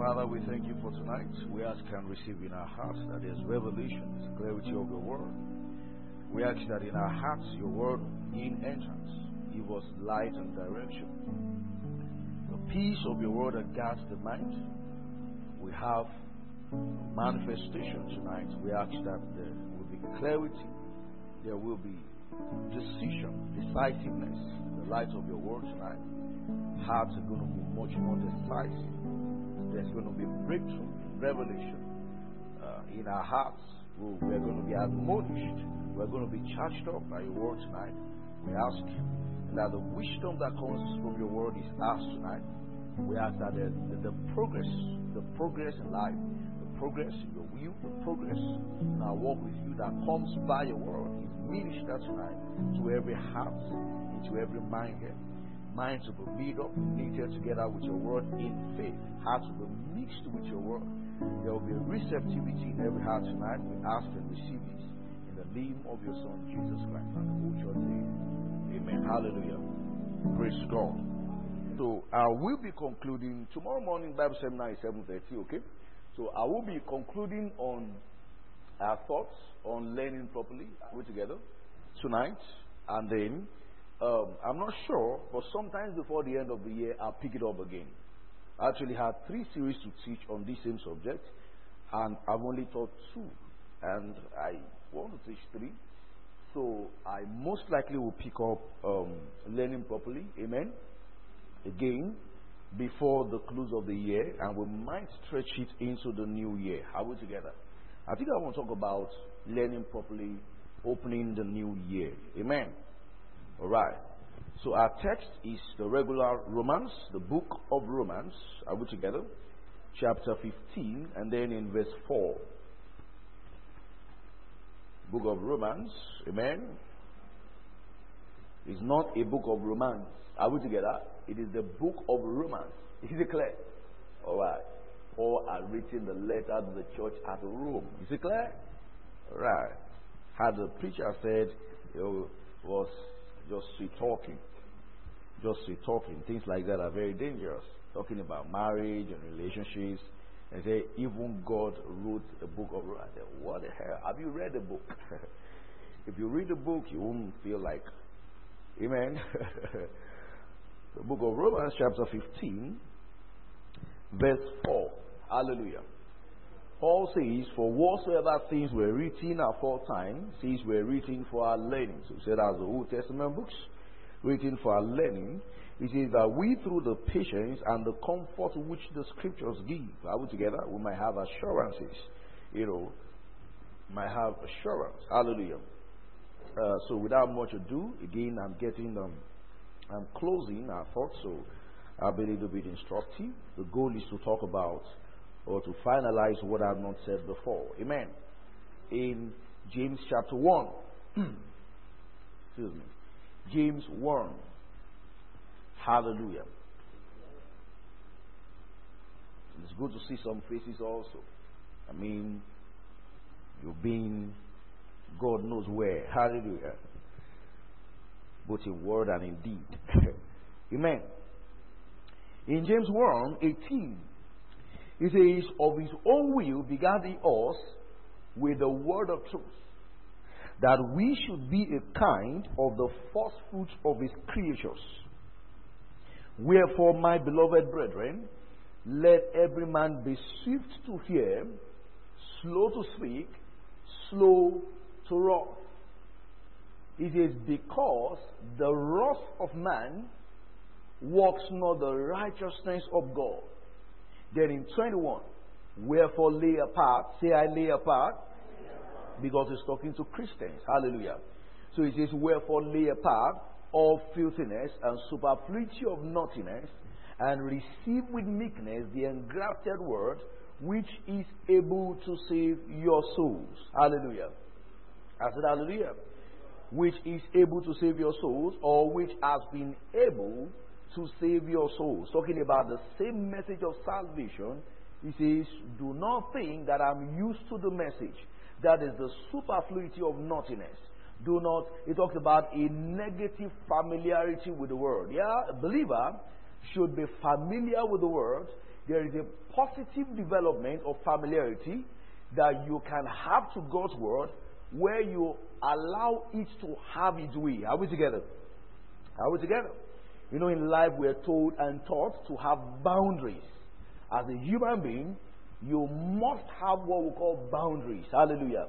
Father, we thank you for tonight. We ask and receive in our hearts that there's revelation, there's clarity of your word. We ask that in our hearts, your word in entrance, give us light and direction. The peace of your word that guards the mind. We have manifestation tonight. We ask that there will be clarity, there will be decision, decisiveness, the light of your word tonight. Hearts are going to be much more decisive. There's going to be breakthrough in revelation in our hearts. We're going to be admonished. We're going to be charged up by your word tonight. We ask that the wisdom that comes from your word is ours tonight. We ask that the progress in life, the progress in your will, the progress in our walk with you that comes by your word is ministered tonight to every heart, into every mind here. Minds will be made up, knitted together with your word in faith. Hearts will be mixed with your word. There will be receptivity in every heart tonight. We ask and receive it in the name of your Son, Jesus Christ. And the whole church say, amen. Hallelujah. Praise God. So I will be concluding tomorrow morning. Bible seminar is 7:30. Okay. So I will be concluding on our thoughts on learning properly. We're together tonight, and then. I'm not sure, but sometimes before the end of the year, I'll pick it up again. I actually had 3 series to teach on this same subject, and I've only taught 2, and I want to teach 3. So I most likely will pick up learning properly, amen, again, before the close of the year, and we might stretch it into the new year. Are we together? I think I want to talk about learning properly, opening the new year, amen. Alright, so our text is the regular Romans, the book of Romans. Are we together? Chapter 15, and then in verse 4. Book of Romans, amen. It's not a book of romance. Are we together? It is the book of Romans. Is it clear? Alright. Paul had written the letter to the church at Rome. Is it clear? Alright. Had the preacher said it was just sweet talking. Things like that are very dangerous. Talking about marriage and relationships. And say, even God wrote a book of Romans. I said, what the hell? Have you read the book? If you read the book, you won't feel like, amen. The book of Romans, chapter 15, verse 4. Hallelujah. Paul says, for whatsoever things were written aforetime, things were written for our learning. So he said, as the Old Testament books, written for our learning, it says that we, through the patience and the comfort which the scriptures give, are we together? We might have assurances, might have assurance. Hallelujah. So without much ado, again, I'm closing our thoughts, so I'll be a little bit instructive. The goal is to talk about or to finalize what I've not said before. Amen. In James chapter 1. Excuse me. James 1. Hallelujah. It's good to see some faces also. I mean, you've been God knows where. Hallelujah. Both in word and in deed. Amen. In James 1:18. He says, of his own will begat he us with the word of truth, that we should be a kind of the first fruits of his creatures. Wherefore, my beloved brethren, let every man be swift to hear, slow to speak, slow to wrath. It is because the wrath of man works not the righteousness of God. Then in 21, wherefore lay apart, say I lay apart, because it's talking to Christians. Hallelujah. So it says, wherefore lay apart all filthiness and superfluity of naughtiness, and receive with meekness the engrafted word, which is able to save your souls. Hallelujah. I said hallelujah. Which is able to save your souls, or which has been able to save your souls. Talking about the same message of salvation. He says, do not think that I'm used to the message. That is the superfluity of naughtiness. Do not, he talks about a negative familiarity with the word. Yeah, a believer should be familiar with the word. there is a positive development of familiarity that you can have to God's word where you allow it to have its way. Are we together? Are we together? You know, in life we are told and taught to have boundaries. As a human being, you must have what we call boundaries. Hallelujah.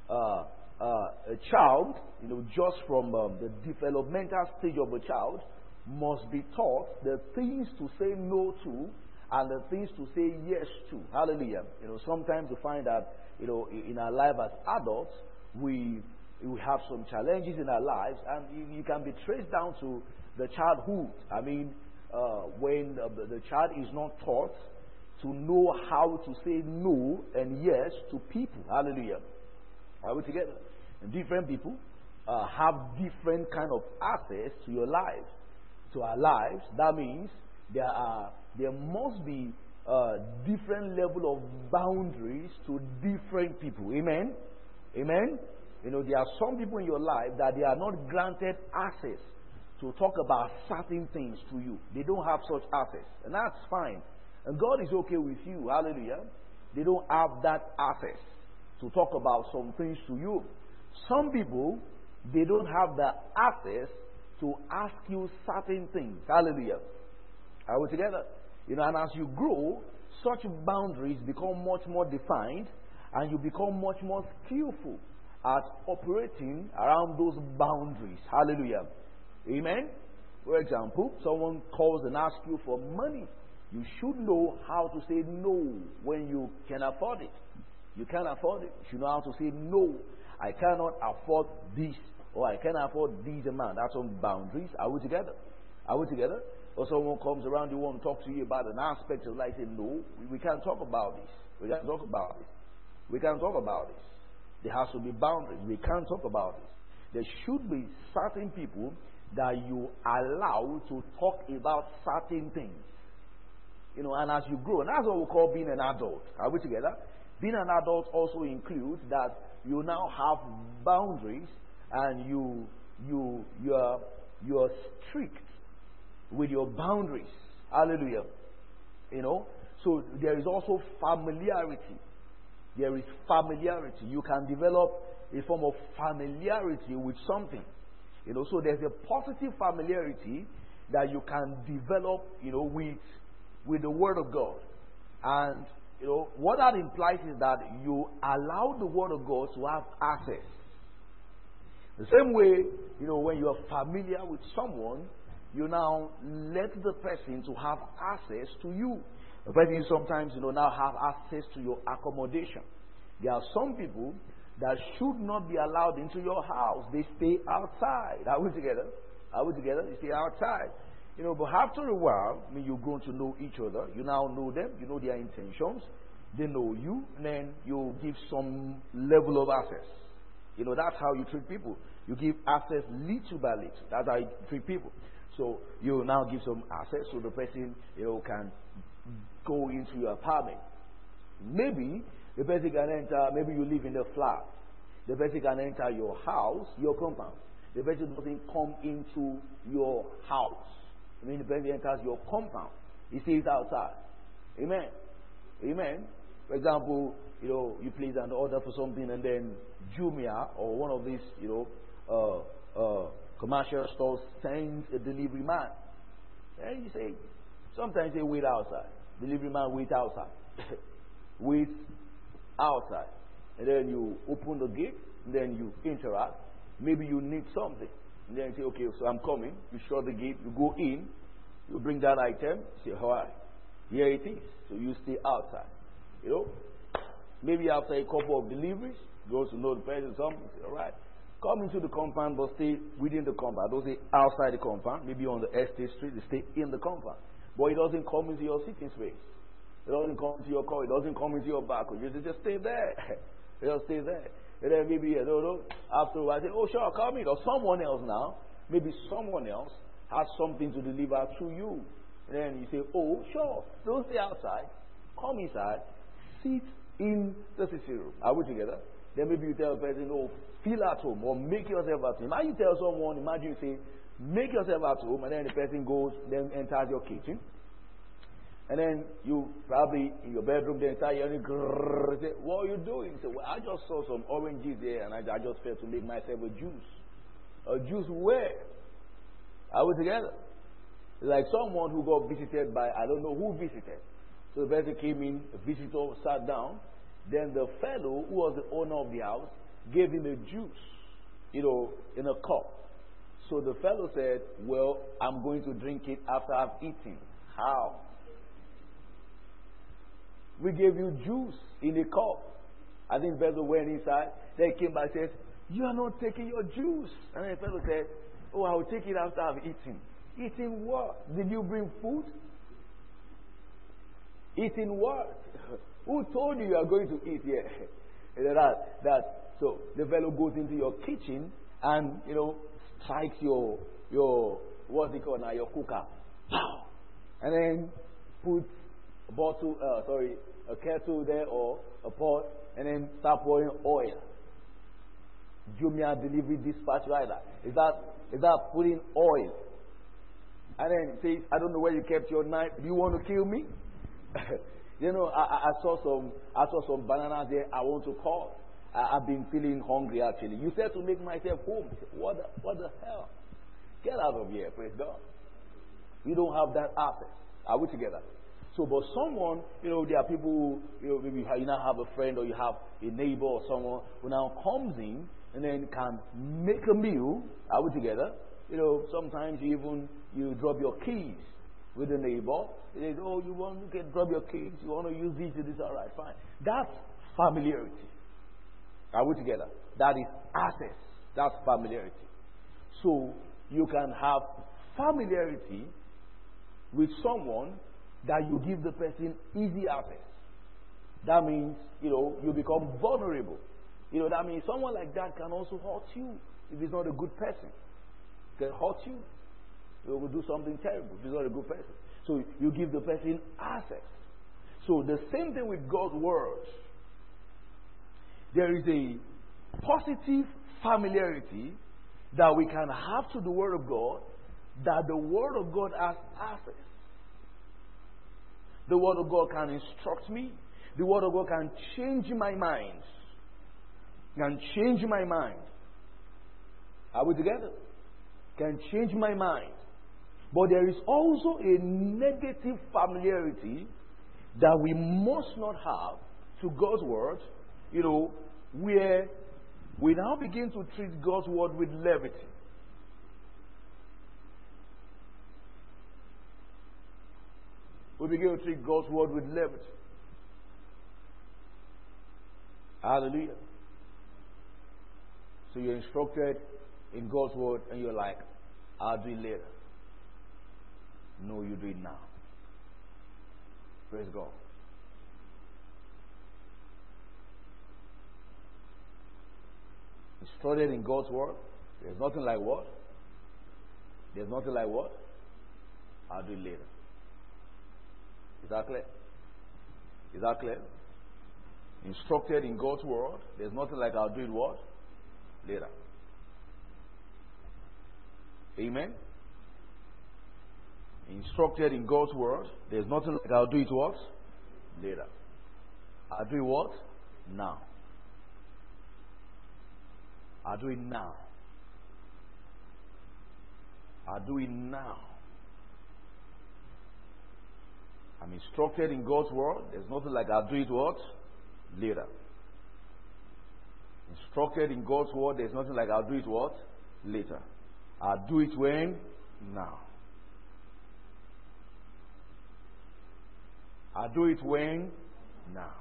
A child, you know, just from the developmental stage of a child, must be taught the things to say no to and the things to say yes to. Hallelujah. You know, sometimes you find that, you know, in our life as adults, we have some challenges in our lives, and you can be traced down to the childhood. I mean, when the child is not taught to know how to say no and yes to people. Hallelujah. Are we together? And different people have different kind of access to your life, to our lives. That means there must be different level of boundaries to different people. Amen. Amen. You know, there are some people in your life that they are not granted access to talk about certain things to you. They don't have such access, and that's fine. And God is okay with you. Hallelujah. They don't have that access to talk about some things to you. Some people, they don't have the access to ask you certain things. Hallelujah. Are we together? You know, and as you grow, such boundaries become much more defined, and you become much more skillful at operating around those boundaries. Hallelujah. Amen. For example, someone calls and asks you for money. You should know how to say no when you can afford it. You can't afford it. You should know how to say no. I cannot afford this, or I cannot afford this amount. That's some boundaries. Are we together? Are we together? Or someone comes around, you want to talk to you about an aspect of life, say no, we can't talk about this. We can't talk about this. We can't talk about this. There has to be boundaries. We can't talk about this. There should be certain people that you allow to talk about certain things. You know, and as you grow, and that's what we call being an adult. Are we together? Being an adult also includes that you now have boundaries, and you're strict with your boundaries. Hallelujah. You know, so there is also familiarity. There is familiarity. You can develop a form of familiarity with something. You know, so there's a positive familiarity that you can develop, you know, with the Word of God. And, you know, what that implies is that you allow the Word of God to have access. The same way, you know, when you are familiar with someone, you now let the person to have access to you. The person sometimes, you know, now have access to your accommodation. There are some people that should not be allowed into your house. They stay outside. Are we together? Are we together? They stay outside. You know, but after a while, I mean, you're going to know each other. You now know them. You know their intentions. They know you. And then you give some level of access. You know, that's how you treat people. You give access little by little. That's how you treat people. So you now give some access so the person, you know, can go into your apartment. Maybe the person can enter, maybe you live in a flat. The person can enter your house, your compound. The person doesn't come into your house. I mean, the person enters your compound. He stays outside. Amen. Amen. For example, you know, you place an order for something, and then Jumia or one of these, you know, commercial stores sends a delivery man. And you say, sometimes they wait outside. Delivery man wait outside. Wait outside. And then you open the gate, and then you interact. Maybe you need something. And then you say, okay, so I'm coming. You shut the gate, you go in, you bring that item, you say, hi, here it is. So you stay outside. You know? Maybe after a couple of deliveries, you also know the person something, you say, all right. Come into the compound, but stay within the compound. Don't stay outside the compound. Maybe on the estate street, they stay in the compound. But it doesn't come into your sitting space. It doesn't come into your car. It doesn't come into your balcony. You just stay there. You just stay there. And then maybe, I don't know, after a while, I say, oh, sure, come in. Or someone else now, maybe someone else has something to deliver to you. And then you say, oh, sure, don't stay outside. Come inside. Sit in the sitting room. Are we together? Then maybe you tell the person, oh, feel at home, or make yourself at home. Imagine you tell someone, imagine you say, make yourself at home, and then the person goes, then enters your kitchen. And then you probably in your bedroom then start hearing grrrr. Say, what are you doing? Say, well, I just saw some oranges there and I just felt to make myself a juice. A juice where? Are we together? It's like someone who got visited by, I don't know who visited. So the person came in, a visitor sat down. Then the fellow who was the owner of the house gave him a juice, in a cup. So the fellow said, well, I'm going to drink it after I've eaten. How? We gave you juice in a cup. I think the fellow went inside. Then he came back and said, you are not taking your juice. And then the fellow said, oh, I will take it after I've eaten. Eating what? Did you bring food? Eating what? Who told you are going to eat here? So the fellow goes into your kitchen and strikes your what's it called now, your cooker, and then puts a kettle there or a pot, and then start pouring oil. Jumia delivery dispatch rider. Is that putting oil? And then says, I don't know where you kept your knife. Do you want to kill me? I saw some bananas there. I want to call. I've been feeling hungry actually. You said to make myself home. What the hell? Get out of here, praise God. You don't have that access. Are we together? So, but someone, there are people who, maybe you now have a friend or you have a neighbor or someone who now comes in and then can make a meal. Are we together? Sometimes you drop your keys with the neighbor. They say, oh, you want to drop your keys? You want to use this? All right, fine. That's familiarity. Are we together? That is access. That's familiarity. So you can have familiarity with someone that you give the person easy access. That means, you become vulnerable. That means someone like that can also hurt you if he's not a good person. Can hurt you. He will do something terrible if he's not a good person. So you give the person access. So the same thing with God's word. There is a positive familiarity that we can have to the word of God, that the word of God has access. The word of God can instruct me. The word of God can change my mind. Can change my mind. Are we together? Can change my mind. But there is also a negative familiarity that we must not have to God's word, where we now begin to treat God's word with levity. We begin to treat God's word with levity. Hallelujah. So you're instructed in God's word and you're like, I'll do it later. No, you do it now. Praise God. Instructed in God's word. There's nothing like what? There's nothing like what? I'll do it later. Is that clear? Is that clear? Instructed in God's word. There's nothing like I'll do it what? Later. Amen? Instructed in God's word. There's nothing like I'll do it what? Later. I'll do it what? Now. I'll do it now. I'll do it now. I'm instructed in God's word. There's nothing like I'll do it what? Later. Instructed in God's word. There's nothing like I'll do it what? Later. I'll do it when? Now. I'll do it when? Now.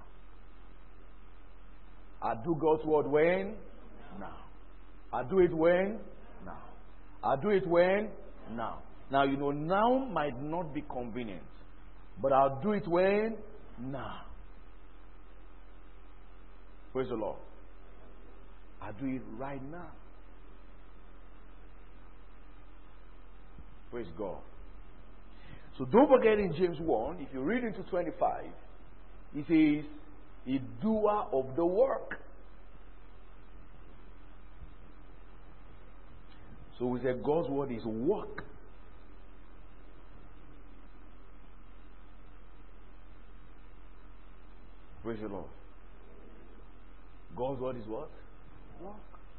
I'll do God's word when? Now. I'll do it when? Now. I'll do it when? Now. Now, now might not be convenient. But I'll do it when? Now. Praise the Lord. I'll do it right now. Praise God. So don't forget in James 1, if you read into 25, it says, a doer of the work. So we said God's word is work. Praise the Lord. God's word is what? Work.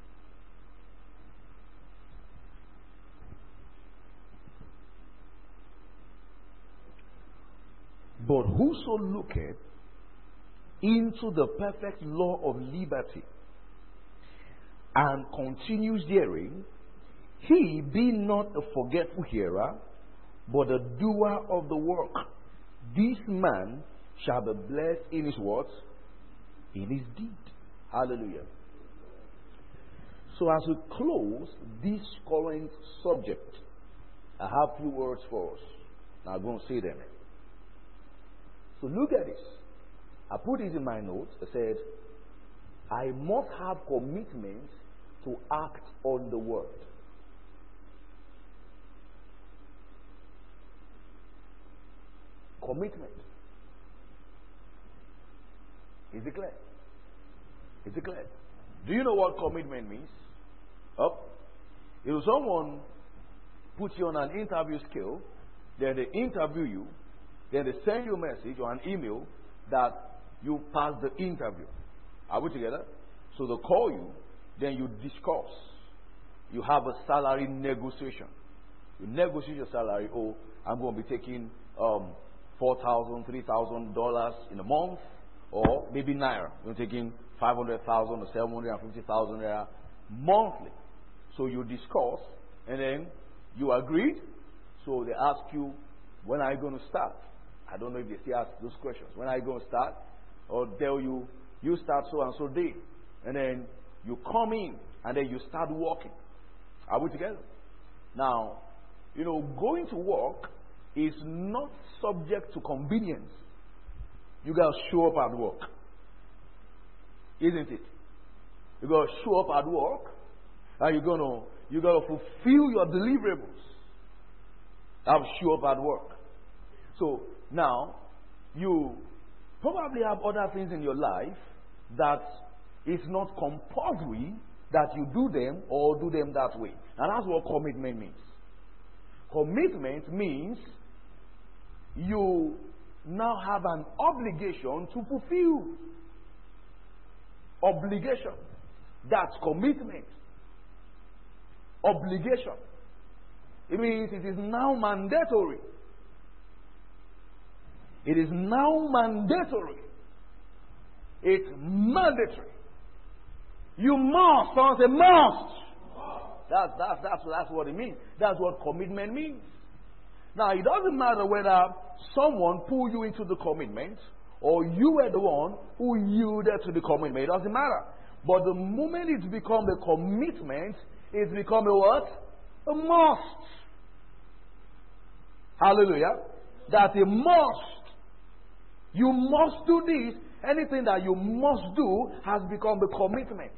But whoso looketh into the perfect law of liberty and continues therein, he be not a forgetful hearer, but a doer of the work, this man shall be blessed in his words, in his deed. Hallelujah. So as we close this current subject, I have few words for us. Now I'm going to say them. So look at this. I put this in my notes. I said, I must have commitment to act on the word. Commitment. Is it clear? Is it clear? Do you know what commitment means? If someone puts you on an interview scale, then they interview you, then they send you a message or an email that you passed the interview. Are we together? So they call you, then you discuss. You have a salary negotiation. You negotiate your salary. Oh, I'm going to be taking $4,000, $3,000 in a month, or maybe naira. You're taking 500,000 or 750,000 naira monthly. So you discuss, and then you agreed. So they ask you, when are you going to start? I don't know if they still ask those questions. When are you going to start? Or tell you, you start so and so day. And then you come in, and then you start working. Are we together? Now, going to work is not subject to convenience. You got to show up at work. Isn't it? You got to show up at work, and you got to fulfill your deliverables. Have show up at work. So now you probably have other things in your life that is not compulsory that you do them or do them that way. And that's what commitment means. Commitment means you now have an obligation to fulfill. Obligation. That's commitment. Obligation. It means it is now mandatory. It is now mandatory. It's mandatory. You must. Someone say must. That's what it means. That's what commitment means. Now, it doesn't matter whether someone pulled you into the commitment or you were the one who yielded to the commitment. It doesn't matter. But the moment it's become a commitment, it's become a what? A must. Hallelujah. That's a must. You must do this. Anything that you must do has become a commitment.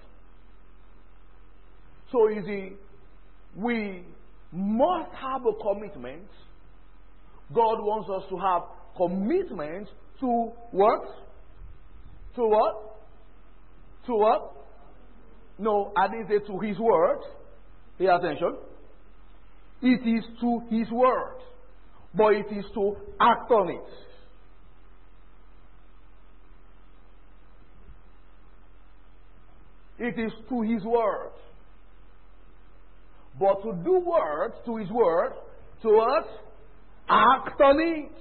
So you see, we must have a commitment. God wants us to have commitment to what? To what? To what? No, I didn't say to His word. Pay attention. It is to His word. But it is to act on it. It is to His word. But to do words to His word, to what? Act on it.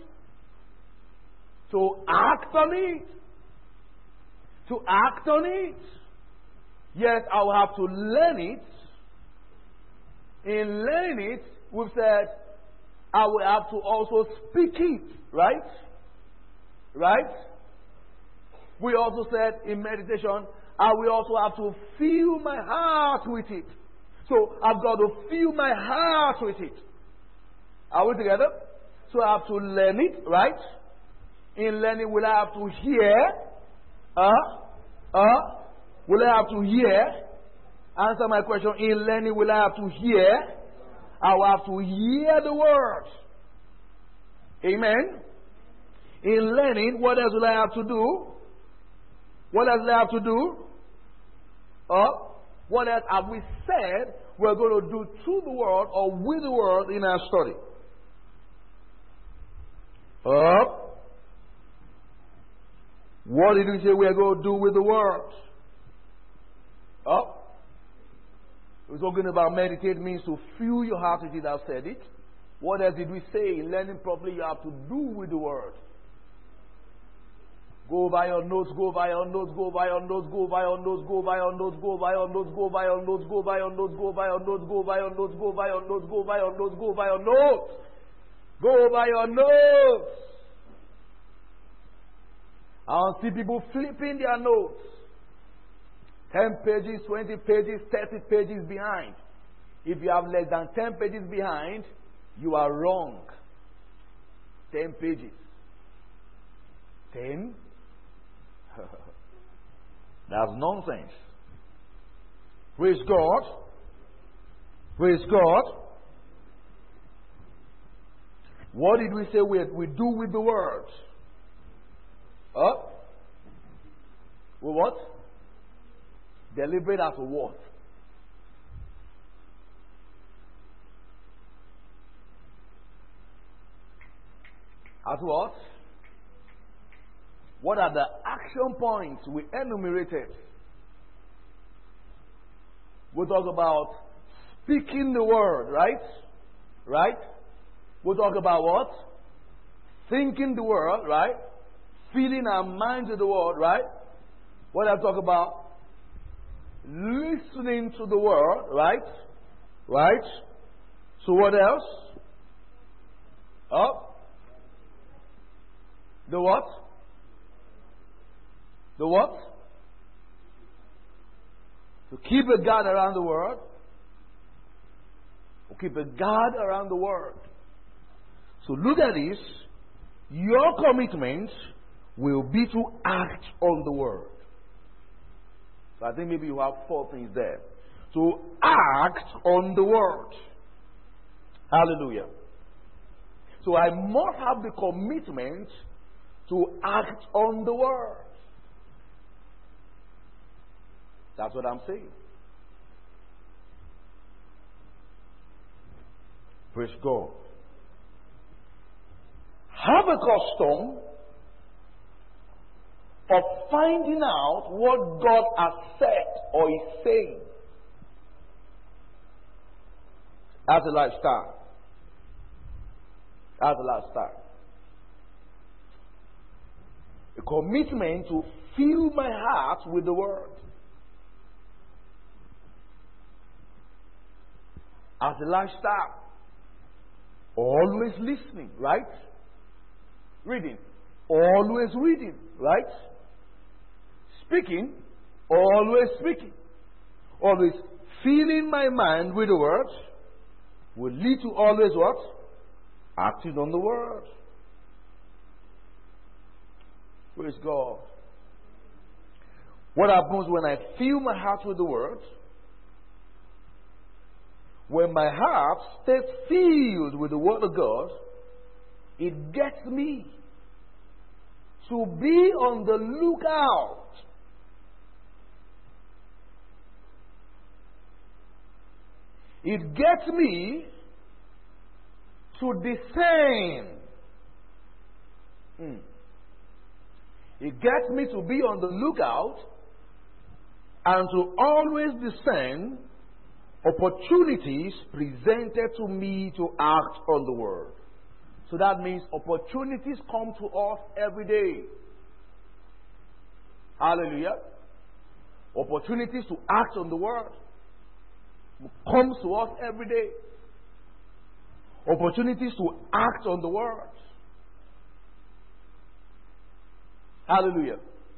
To act on it. To act on it. Yes, I will have to learn it. In learning it, we've said, I will have to also speak it. Right? Right? We also said in meditation, I will also have to fill my heart with it. So I've got to fill my heart with it. Are we together? So I have to learn it, right? In learning, will I have to hear? Will I have to hear? Answer my question. In learning, will I have to hear? I will have to hear the words. Amen? In learning, what else will I have to do? What else will I have to do? What else have we said we're going to do to the world or with the world in our study? What did we say we are going to do with the word? Oh, we're talking about meditate means to fill your heart with it. I've said it. What else did we say? In learning properly, you have to do with the word. Go by your notes, go by your notes, go by your notes, go by your notes, go by your notes, go by your notes, go by your notes, go by your notes, go by your notes, go by your notes, go by your notes, go by your notes, go by your notes. Go by your notes. I see people flipping their notes. 10 pages, 20 pages, 30 pages behind. If you have less than 10 pages behind, you are wrong. 10 pages. 10? That's nonsense. Praise God. Praise God. What did we say we do with the word? We what? Deliberate as to what? As what? What are the action points we enumerated? We'll talk about speaking the word, right? Right? We'll talk about what? Thinking the word, right? Filling our minds with the word, right? What I talk about? Listening to the word, right? Right? So what else? The what? The what? To keep a guard around the word. To keep a guard around the word. So look at this. Your commitment will be to act on the word. So I think maybe you have 4 things there. To act on the word. Hallelujah. So I must have the commitment to act on the word. That's what I'm saying. Praise God. Have a custom of finding out what God has said or is saying. As a lifestyle. As a lifestyle. A commitment to fill my heart with the word. As a lifestyle. Always listening, right? Reading. Always reading, right? Speaking. Always speaking. Always filling my mind with the word will lead to always what? Acting on the word. Praise God. What happens when I fill my heart with the word? When my heart stays filled with the word of God, it gets me to be on the lookout. It gets me to discern. It gets me to be on the lookout and to always discern opportunities presented to me to act on the word. So that means opportunities come to us every day. Hallelujah. Opportunities to act on the word comes to us every day. Opportunities to act on the word. Hallelujah.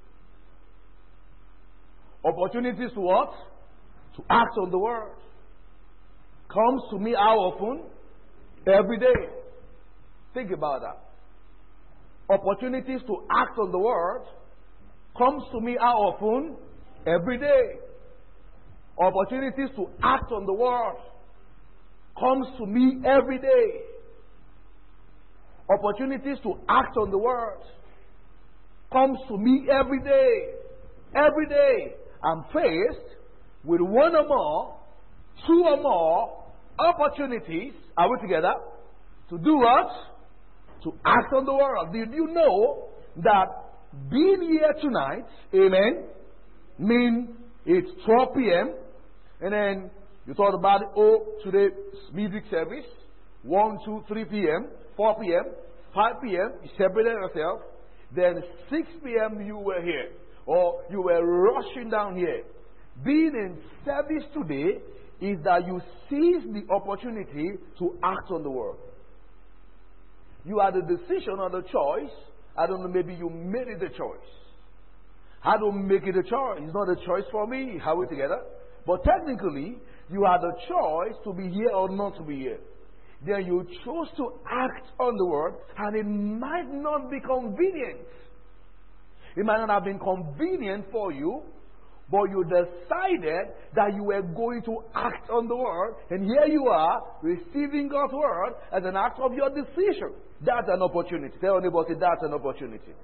Opportunities to what? To act on the word. Comes to me how often? Every day. Think about that. Opportunities to act on the word comes to me how often? Every day. Opportunities to act on the word comes to me every day. Opportunities to act on the word comes to me every day. Every day I'm faced with one or more, 2 or more opportunities. Are we together? To do what? To act on the word. Did you know that being here tonight, amen, mean it's 12 p.m. And then you thought about it, today's music service, 1, 2, 3 p.m., 4 p.m., 5 p.m., you separated yourself. Then 6 p.m. you were here, or you were rushing down here. Being in service today is that you seize the opportunity to act on the word. You had the decision or the choice. I don't know, maybe you made it a choice. I don't make it a choice. It's not a choice for me. How are we together? But technically, you had a choice to be here or not to be here. Then you chose to act on the word, and it might not be convenient. It might not have been convenient for you, but you decided that you were going to act on the word, and here you are, receiving God's word as an act of your decision. That's an opportunity. Tell anybody that's an opportunity.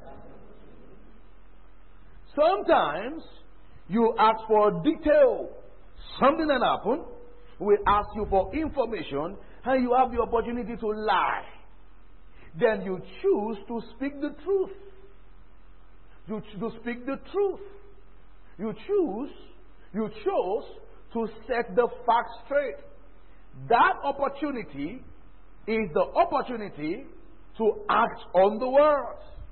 Sometimes you ask for detail. Something that happened, we ask you for information, and you have the opportunity to lie. Then you choose to speak the truth. You choose to speak the truth. You chose to set the facts straight. That opportunity is the opportunity to act on the word.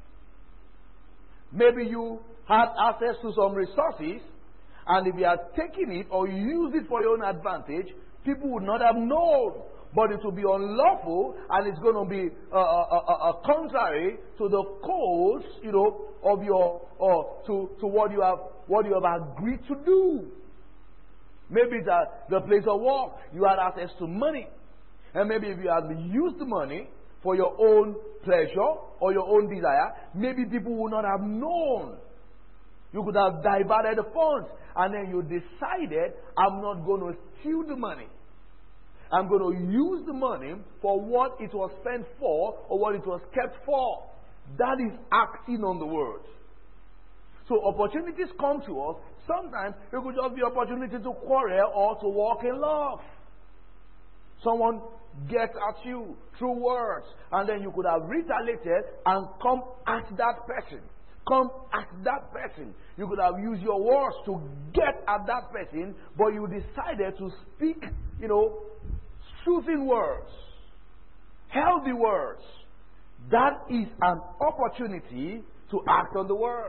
Maybe you had access to some resources, and if you had taken it or used it for your own advantage, people would not have known. But it will be unlawful, and it's going to be contrary to the codes, of your to what you have agreed to do. Maybe it's at the place of work you had access to money, and maybe if you had used the money for your own pleasure or your own desire, maybe people would not have known. You could have diverted the funds, and then you decided, I'm not going to steal the money. I'm going to use the money for what it was spent for or what it was kept for. That is acting on the word. So opportunities come to us. Sometimes it could just be opportunity to quarrel or to walk in love. Someone gets at you through words, and then you could have retaliated and come at that person. Come at that person. You could have used your words to get at that person, but you decided to speak, soothing words, healthy words. That is an opportunity to act on the word.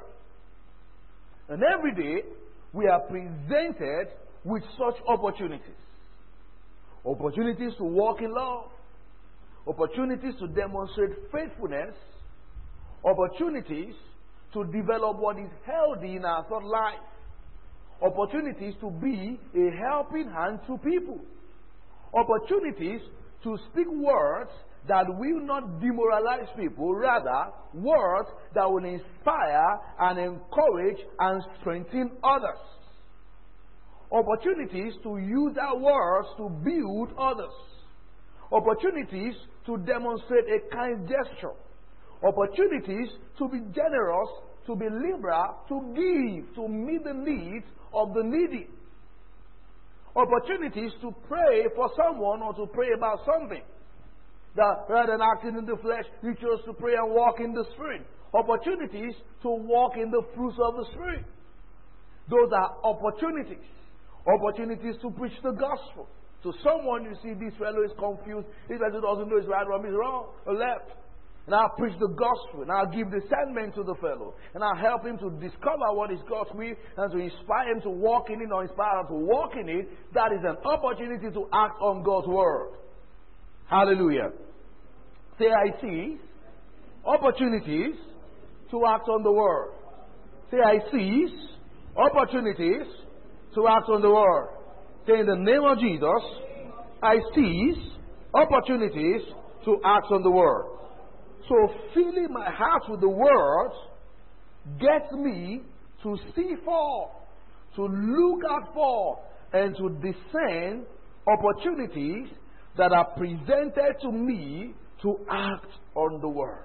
And every day we are presented with such opportunities. Opportunities to walk in love. Opportunities to demonstrate faithfulness. Opportunities to develop what is healthy in our thought life. Opportunities to be a helping hand to people. Opportunities to speak words that will not demoralize people, rather words that will inspire and encourage and strengthen others. Opportunities to use our words to build others. Opportunities to demonstrate a kind gesture. Opportunities to be generous, to be liberal, to give, to meet the needs of the needy. Opportunities to pray for someone or to pray about something. That rather than acting in the flesh, you chose to pray and walk in the Spirit. Opportunities to walk in the fruits of the Spirit. Those are opportunities. Opportunities to preach the gospel. To someone, you see, this fellow is confused. This fellow doesn't know his right from his wrong or left. And I'll preach the gospel, and I'll give discernment to the fellow, and I'll help him to discover what is God's will, and to inspire him to walk in it, or inspire him to walk in it. That is an opportunity to act on God's word. Hallelujah. Say, I see opportunities to act on the word. Say, I seize opportunities to act on the word. Say, in the name of Jesus, I seize opportunities to act on the word. So filling my heart with the word gets me to see for, to look out for, and to discern opportunities that are presented to me to act on the word.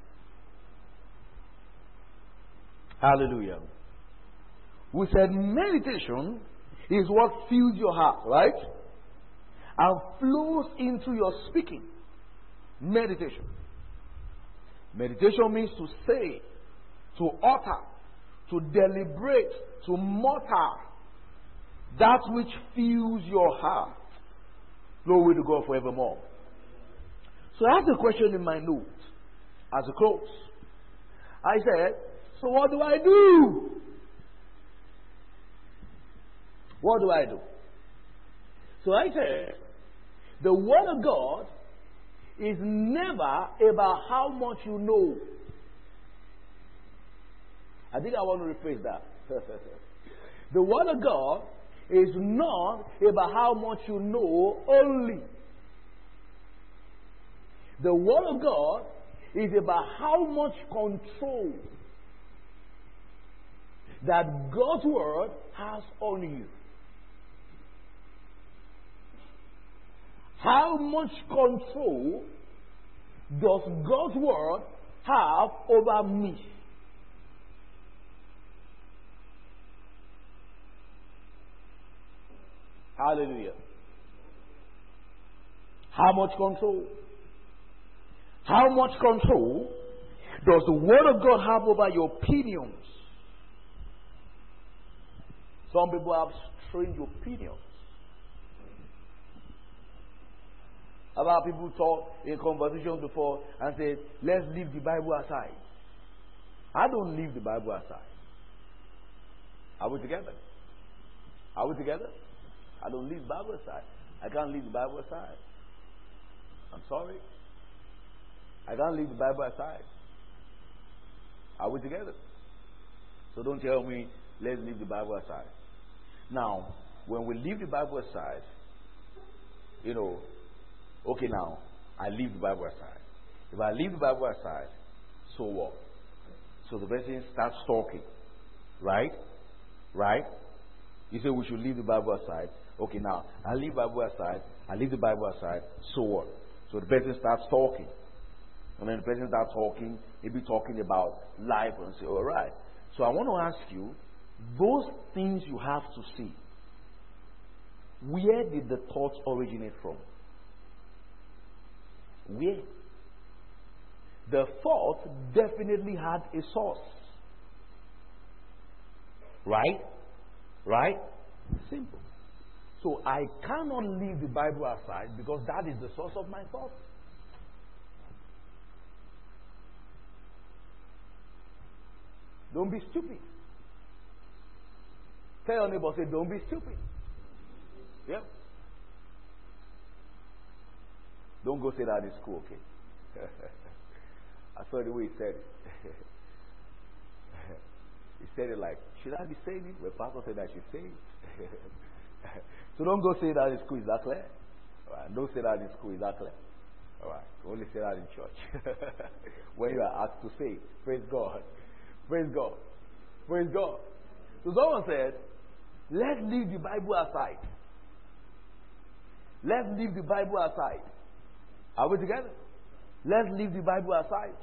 Hallelujah. We said meditation is what fills your heart, right? And flows into your speaking. Meditation. Meditation means to say, to utter, to deliberate, to mutter that which fills your heart. Glory to God forevermore. So I have a question in my notes as a close. I said, so what do I do? What do I do? So I said, the Word of God is never about how much you know. I think I want to rephrase that. The Word of God is not about how much you know only. The Word of God is about how much control that God's Word has on you. How much control does God's Word have over me? Hallelujah. How much control? How much control does the Word of God have over your opinions? Some people have strange opinions about people talk in conversations before and say, let's leave the Bible aside. I don't leave the Bible aside. Are we together? Are we together? I don't leave the Bible aside. I can't leave the Bible aside. I'm sorry. I can't leave the Bible aside. Are we together? So don't tell me, let's leave the Bible aside. Now, when we leave the Bible aside, okay, now, I leave the Bible aside. If I leave the Bible aside, so what? So the person starts talking. Right? Right? You say we should leave the Bible aside. Okay, now, I leave the Bible aside. I leave the Bible aside. So what? So the person starts talking. And then the person starts talking, maybe talking about life, and say, all right. So I want to ask you, those things you have to see, where did the thoughts originate from? Where? The thought definitely had a source. Right? Right? Simple. So I cannot leave the Bible aside because that is the source of my thought. Don't be stupid. Tell your neighbor, say, don't be stupid. Yeah. Don't go say that in school, okay? I saw the way he said it. He said it like, should I be saying it? Well, pastor said I should say it. So don't go say that in school, is that clear? All right. Don't say that in school, is that clear? All right. Only say that in church. When you are asked to say it. Praise God. Praise God. Praise God. So someone said, let's leave the Bible aside. Let's leave the Bible aside. Are we together? Let's leave the Bible aside.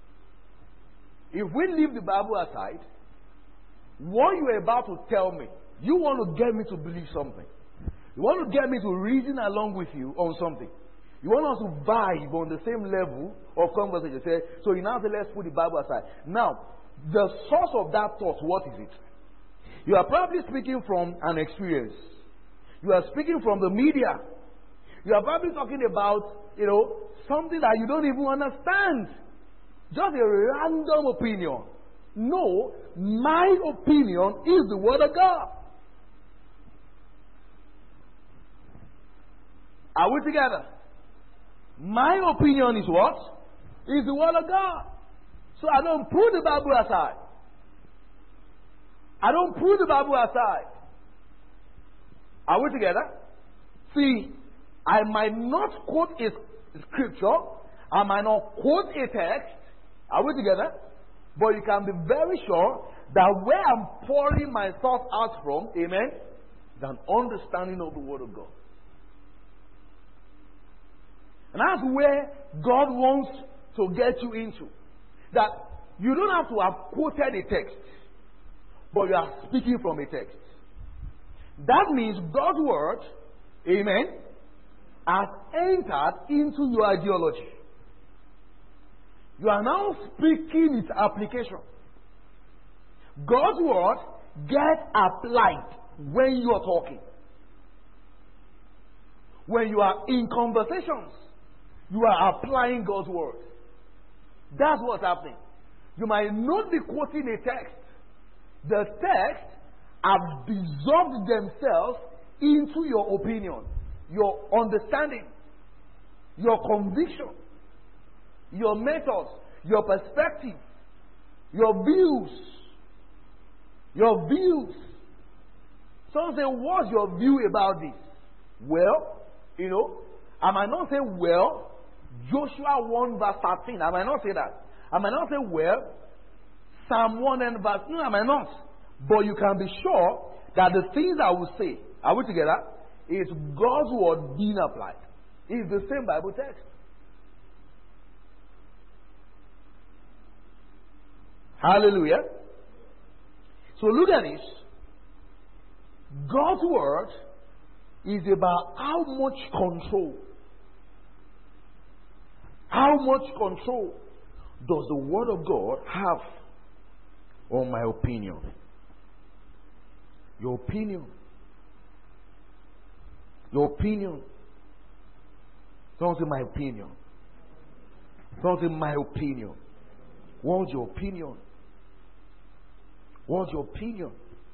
If we leave the Bible aside, what you are about to tell me, you want to get me to believe something. You want to get me to reason along with you on something. You want us to vibe on the same level of conversation. So you now say, let's put the Bible aside. Now, the source of that thought, what is it? You are probably speaking from an experience. You are speaking from the media. You are probably talking about, something that you don't even understand. Just a random opinion. No, my opinion is the Word of God. Are we together? My opinion is what? Is the Word of God. So I don't put the Bible aside. I don't put the Bible aside. Are we together? See, I might not quote a scripture. I might not quote a text. Are we together? But you can be very sure that where I'm pouring my thoughts out from, amen, is an understanding of the Word of God. And that's where God wants to get you into. That you don't have to have quoted a text, but you are speaking from a text. That means God's Word, amen, has entered into your ideology. You are now speaking its application. God's word gets applied when you are talking. When you are in conversations, you are applying God's word. That's what's happening. You might not be quoting a text. The text have dissolved themselves into your opinion, your understanding, your conviction, your methods, your perspective, your views. Your views. Some say, what's your view about this? Well, I might not say, well, Joshua 1 verse 13. I might not say that. I might not say, well, Psalm 1 and verse. No, I might not. But you can be sure that the things I will say, are we together? Is God's word being applied. It's the same Bible text. Hallelujah. So look at this. God's word is about how much control. How much control does the word of God have on my opinion? Your opinion. Your opinion. Don't say my opinion. Don't say my opinion. What's your opinion? What's your opinion?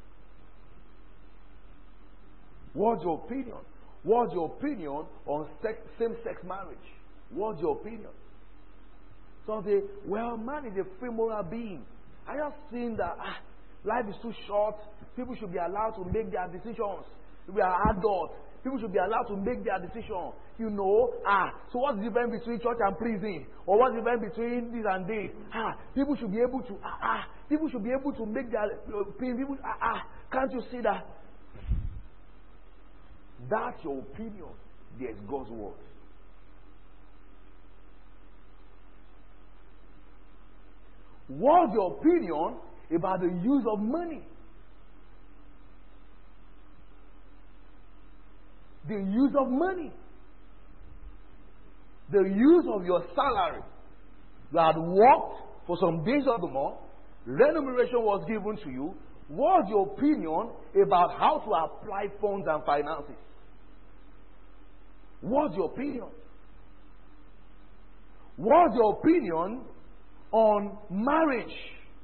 What's your opinion? What's your opinion on same-sex marriage? What's your opinion? Some say, well, man is a free moral being. I just think that life is too short. People should be allowed to make their decisions. We are adults. People should be allowed to make their decision. So what's the difference between church and prison? Or what's the difference between this and this? People should be able to, people should be able to make their opinion. Can't you see that? That's your opinion. There's God's word. What's your opinion about the use of money? The use of money. The use of your salary. You had worked for some days of the month. Remuneration was given to you. What's your opinion about how to apply funds and finances? What's your opinion? What's your opinion on marriage?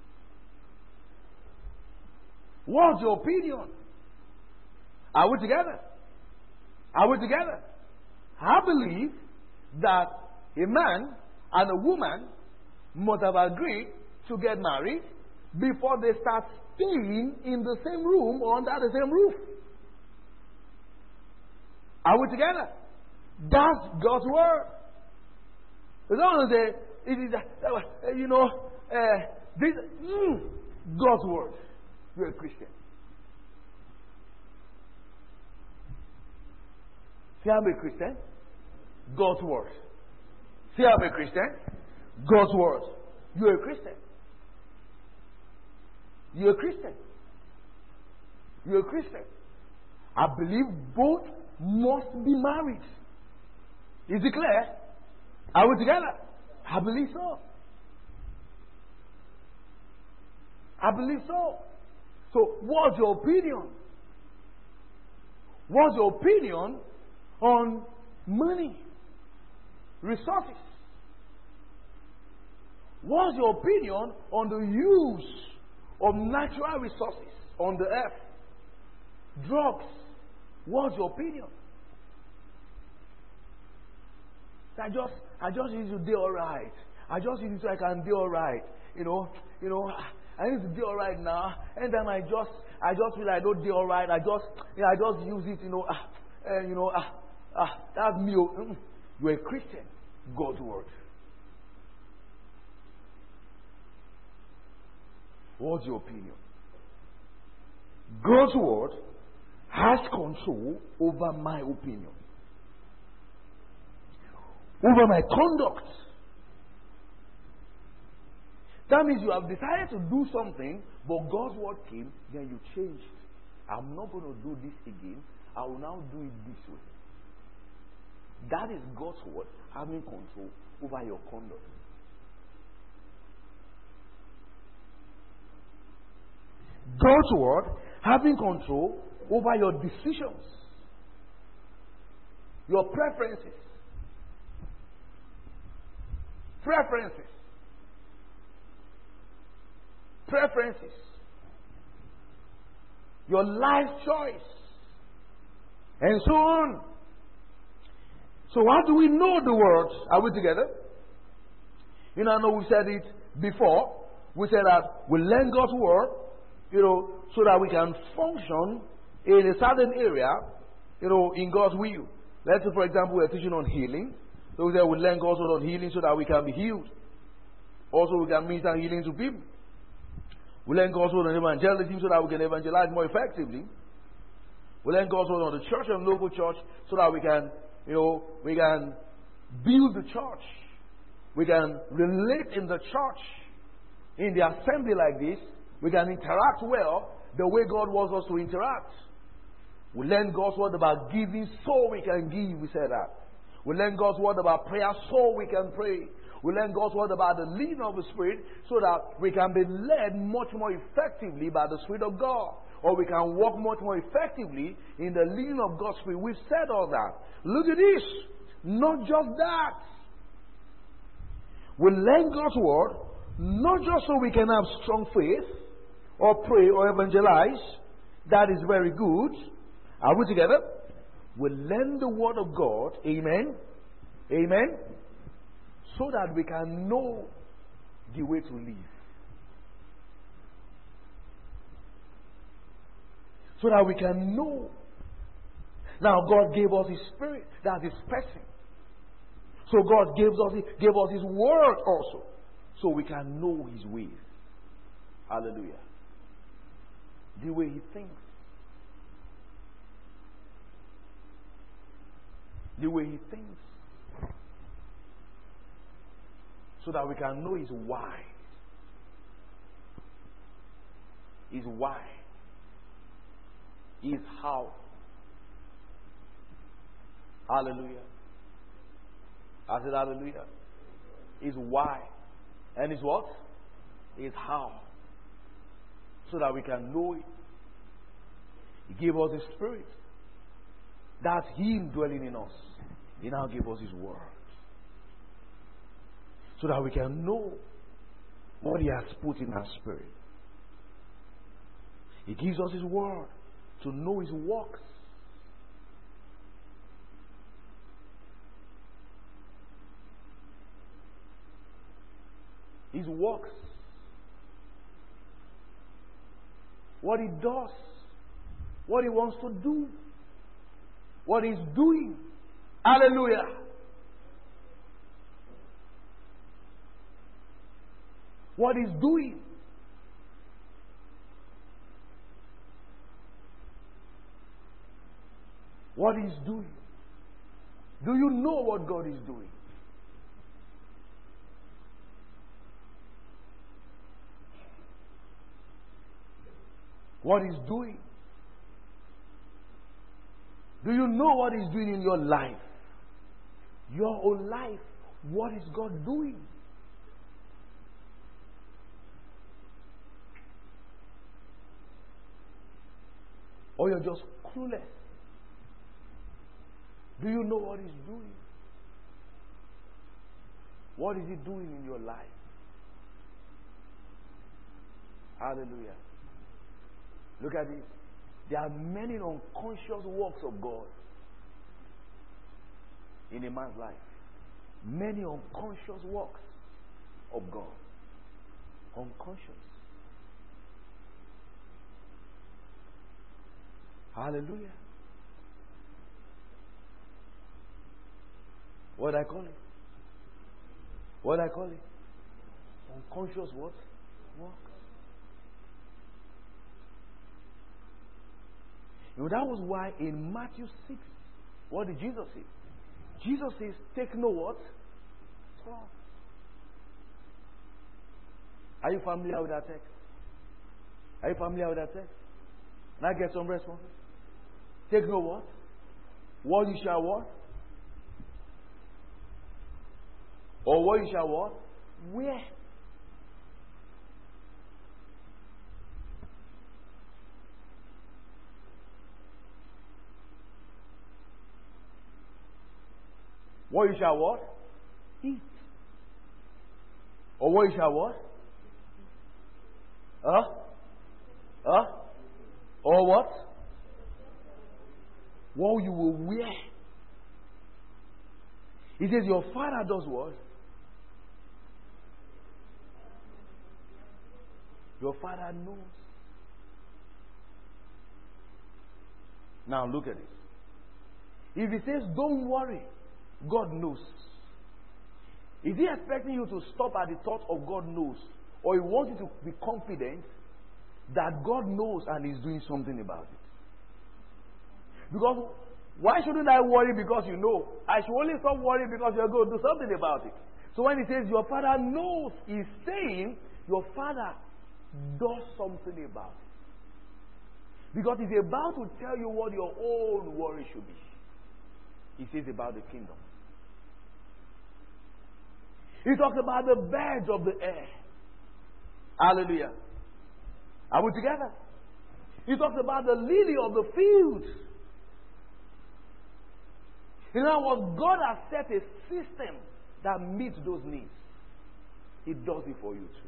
What's your opinion? Are we together? Are we together? I believe that a man and a woman must have agreed to get married before they start staying in the same room or under the same roof. Are we together? That's God's word. As long as it is, this God's word. You're a Christian. Say I'm a Christian. God's word. Say I'm a Christian. God's word. You're a Christian. You're a Christian. You're a Christian. I believe both must be married. Is it clear? Are we together? I believe so. I believe so. So, what's your opinion? What's your opinion on money, resources? What's your opinion on the use of natural resources on the earth? Drugs. What's your opinion? I just need to do all right. I just need to so I can do all right. I need to do all right now. And then I just feel I don't do all right. I just use it. That's me. You're a Christian. God's word. What's your opinion? God's word has control over my opinion, over my conduct. That means you have decided to do something, but God's word came, then you changed. I'm not going to do this again. I will now do it this way. That is God's word having control over your conduct. God's word having control over your decisions, your preferences. Preferences. Preferences. Your life choice. And so on. So how do we know the words? Are we together? You know, I know we said it before. We said that we learn God's word, so that we can function in a certain area, in God's will. Let's say, for example, we're teaching on healing. So we said we learn God's word on healing so that we can be healed. Also, we can minister healing to people. We learn God's word on evangelism so that we can evangelize more effectively. We learn God's word on the church and local church so that we can, we can build the church. We can relate in the church. In the assembly like this, we can interact well the way God wants us to interact. We learn God's word about giving so we can give. We said that. We learn God's word about prayer so we can pray. We learn God's word about the leading of the Spirit so that we can be led much more effectively by the Spirit of God. Or we can walk much more effectively in the leading of God's Spirit. We've said all that. Look at this. Not just that. We learn God's word not just so we can have strong faith or pray or evangelize. That is very good. Are we together? We learn the word of God. Amen. Amen. So that we can know the way to live. So that we can know. Now God gave us His Spirit. That's His person. So God gave us His word also. So we can know His ways. Hallelujah. The way He thinks. The way He thinks. So that we can know His why. His why. His how. Hallelujah. I said hallelujah. His why. And His what? His how. So that we can know it. He gave us His Spirit. That's Him dwelling in us. He now gave us His word. So that we can know what He has put in our spirit. He gives us His word to know His works. His works. What He does. What He wants to do. What He's doing. Hallelujah. What He's doing. What He's doing. Do you know what God is doing? What He's doing. Do you know what He's doing in your life? Your whole life. What is God doing? Or you're just clueless? Do you know what He's doing? What is He doing in your life? Hallelujah. Look at this. There are many unconscious works of God in a man's life. Many unconscious works of God. Unconscious. Hallelujah. What do I call it? What do I call it? Unconscious what? Works. You know, that was why in Matthew 6, what did Jesus say? Jesus says, take no what? Thought. Are you familiar with that text? Are you familiar with that text? Can I get some responses? Take no what? What you shall what? Or what you shall what? Where? What you shall what? Eat. Or what you shall what? Or what? What you will wear. He says your Father does what? Your Father knows. Now look at this. If he says don't worry, God knows. Is he expecting you to stop at the thought of God knows? Or he wants you to be confident that God knows and is doing something about it? Because why shouldn't I worry because you know? I should only stop worrying because you're going to do something about it. So when he says your Father knows, he's saying your Father does something about it. Because he's about to tell you what your own worry should be. He says about the kingdom. He talks about the birds of the air. Hallelujah. Are we together? He talks about the lily of the field. In other words, God has set a system that meets those needs. He does it for you too.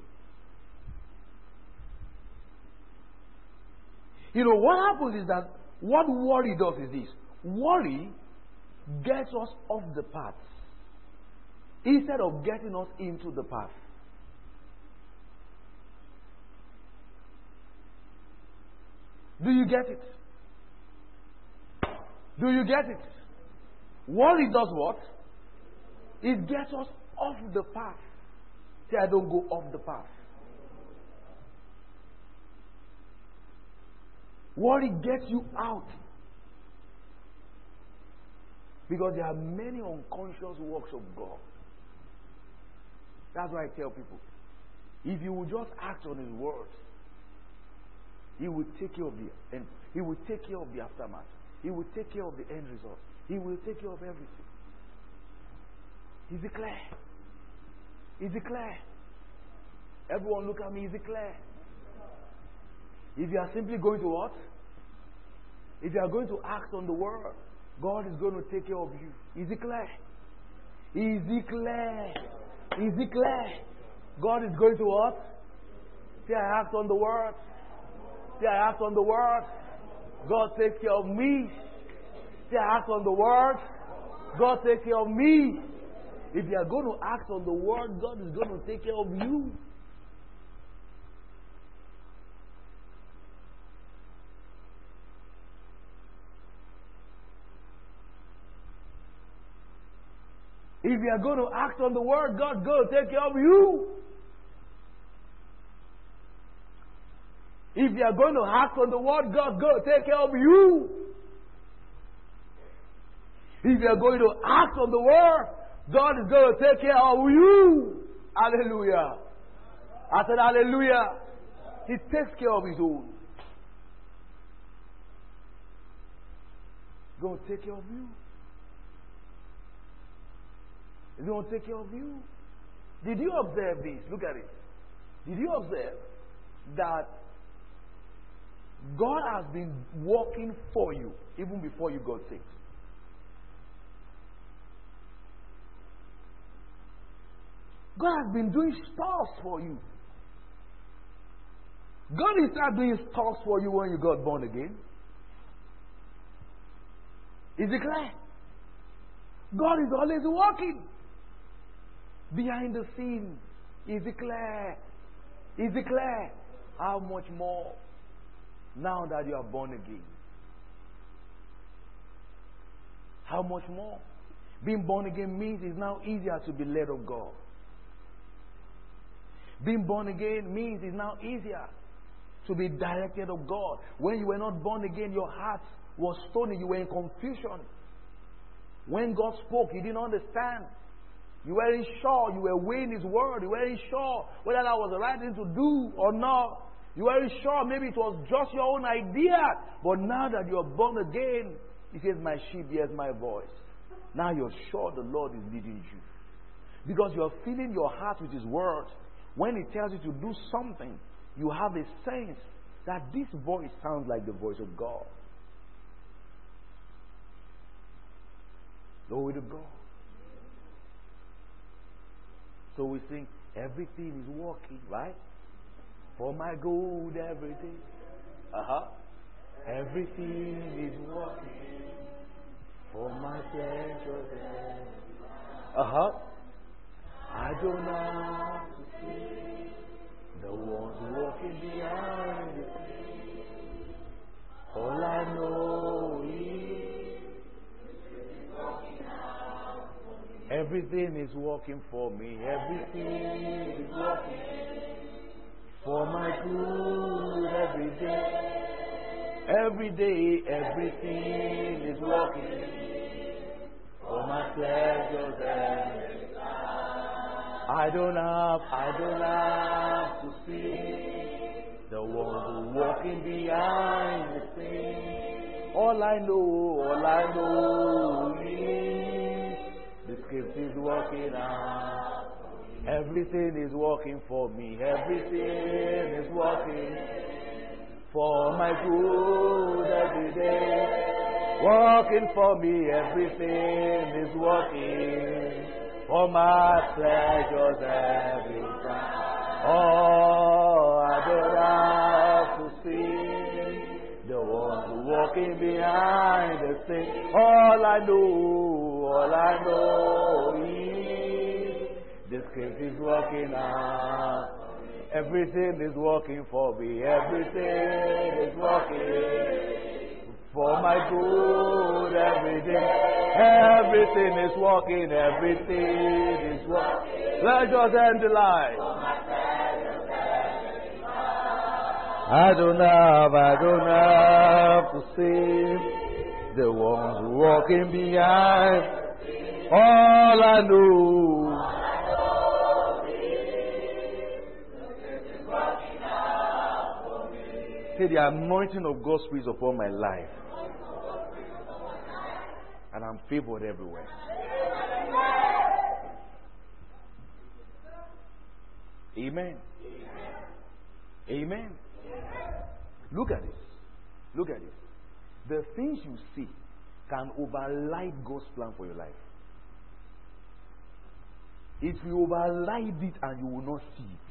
You know, what happens is that what worry does is this. Worry gets us off the path instead of getting us into the path. Do you get it? Do you get it? Worry does what? It gets us off the path. Say, I don't go off the path. Worry gets you out. Because there are many unconscious works of God. That's why I tell people, if you will just act on His words, He will take care of the end. He will take care of the aftermath. He will take care of the end result. He will take care of everything. Is it clear? Is it clear? Everyone look at me, is it clear? If you are simply going to what? If you are going to act on the word, God is going to take care of you. Is it clear? Is it clear? Is it clear? God is going to what? Say, I act on the word. Say, I act on the word. God takes care of me. Say, I act on the word. God takes care of me. If you are going to act on the word, God is going to take care of you. If you are going to act on the word, God will take care of you. If you are going to act on the word, God will take care of you. If you are going to act on the word, God is going to take care of you. Hallelujah. I said hallelujah. He takes care of His own. He's going to take care of you. He's going to take care of you. Did you observe this? Look at it. Did you observe that God has been working for you even before you got saved? God has been doing stuff for you. God didn't start doing stuff for you when you got born again. Is it clear? God is always working behind the scene. Is it clear? Is it clear? How much more now that you are born again? How much more? Being born again means it's now easier to be led of God. Being born again means it's now easier to be directed of God. When you were not born again, your heart was stony. You were in confusion. When God spoke, you didn't understand. You weren't sure. You were weighing His word. You weren't sure whether that was the right thing to do or not. You weren't sure. Maybe it was just your own idea. But now that you are born again, He says, my sheep hears my voice. Now you're sure the Lord is leading you. Because you're filling your heart with His word. When He tells you to do something, you have a sense that this voice sounds like the voice of God. Glory to God. So we sing, everything is working, right? For my good every day. Everything is working for my pleasure. I don't have to see the ones walking behind the scene. All I know is everything is working for me. Everything is working for my good every day. Every day, everything is working for my pleasures and I don't have to see the ones walking behind the scene. All I know is the script is working out. Everything is working for me. Everything is working for my good every day. Working for me, everything is working for my pleasures every time. Oh, I don't have to see the ones walking behind the scene. All I know is the script is working out. Everything is working for me. Everything is working for my good every day. Everything is working. Everything is working. Pleasures and delight. I don't have to see the ones walking behind. All I know. Say the anointing of God's Spirit upon my life. And I'm favored everywhere. Amen. Amen. Look at this. Look at this. The things you see can override God's plan for your life. It will override it and you will not see it.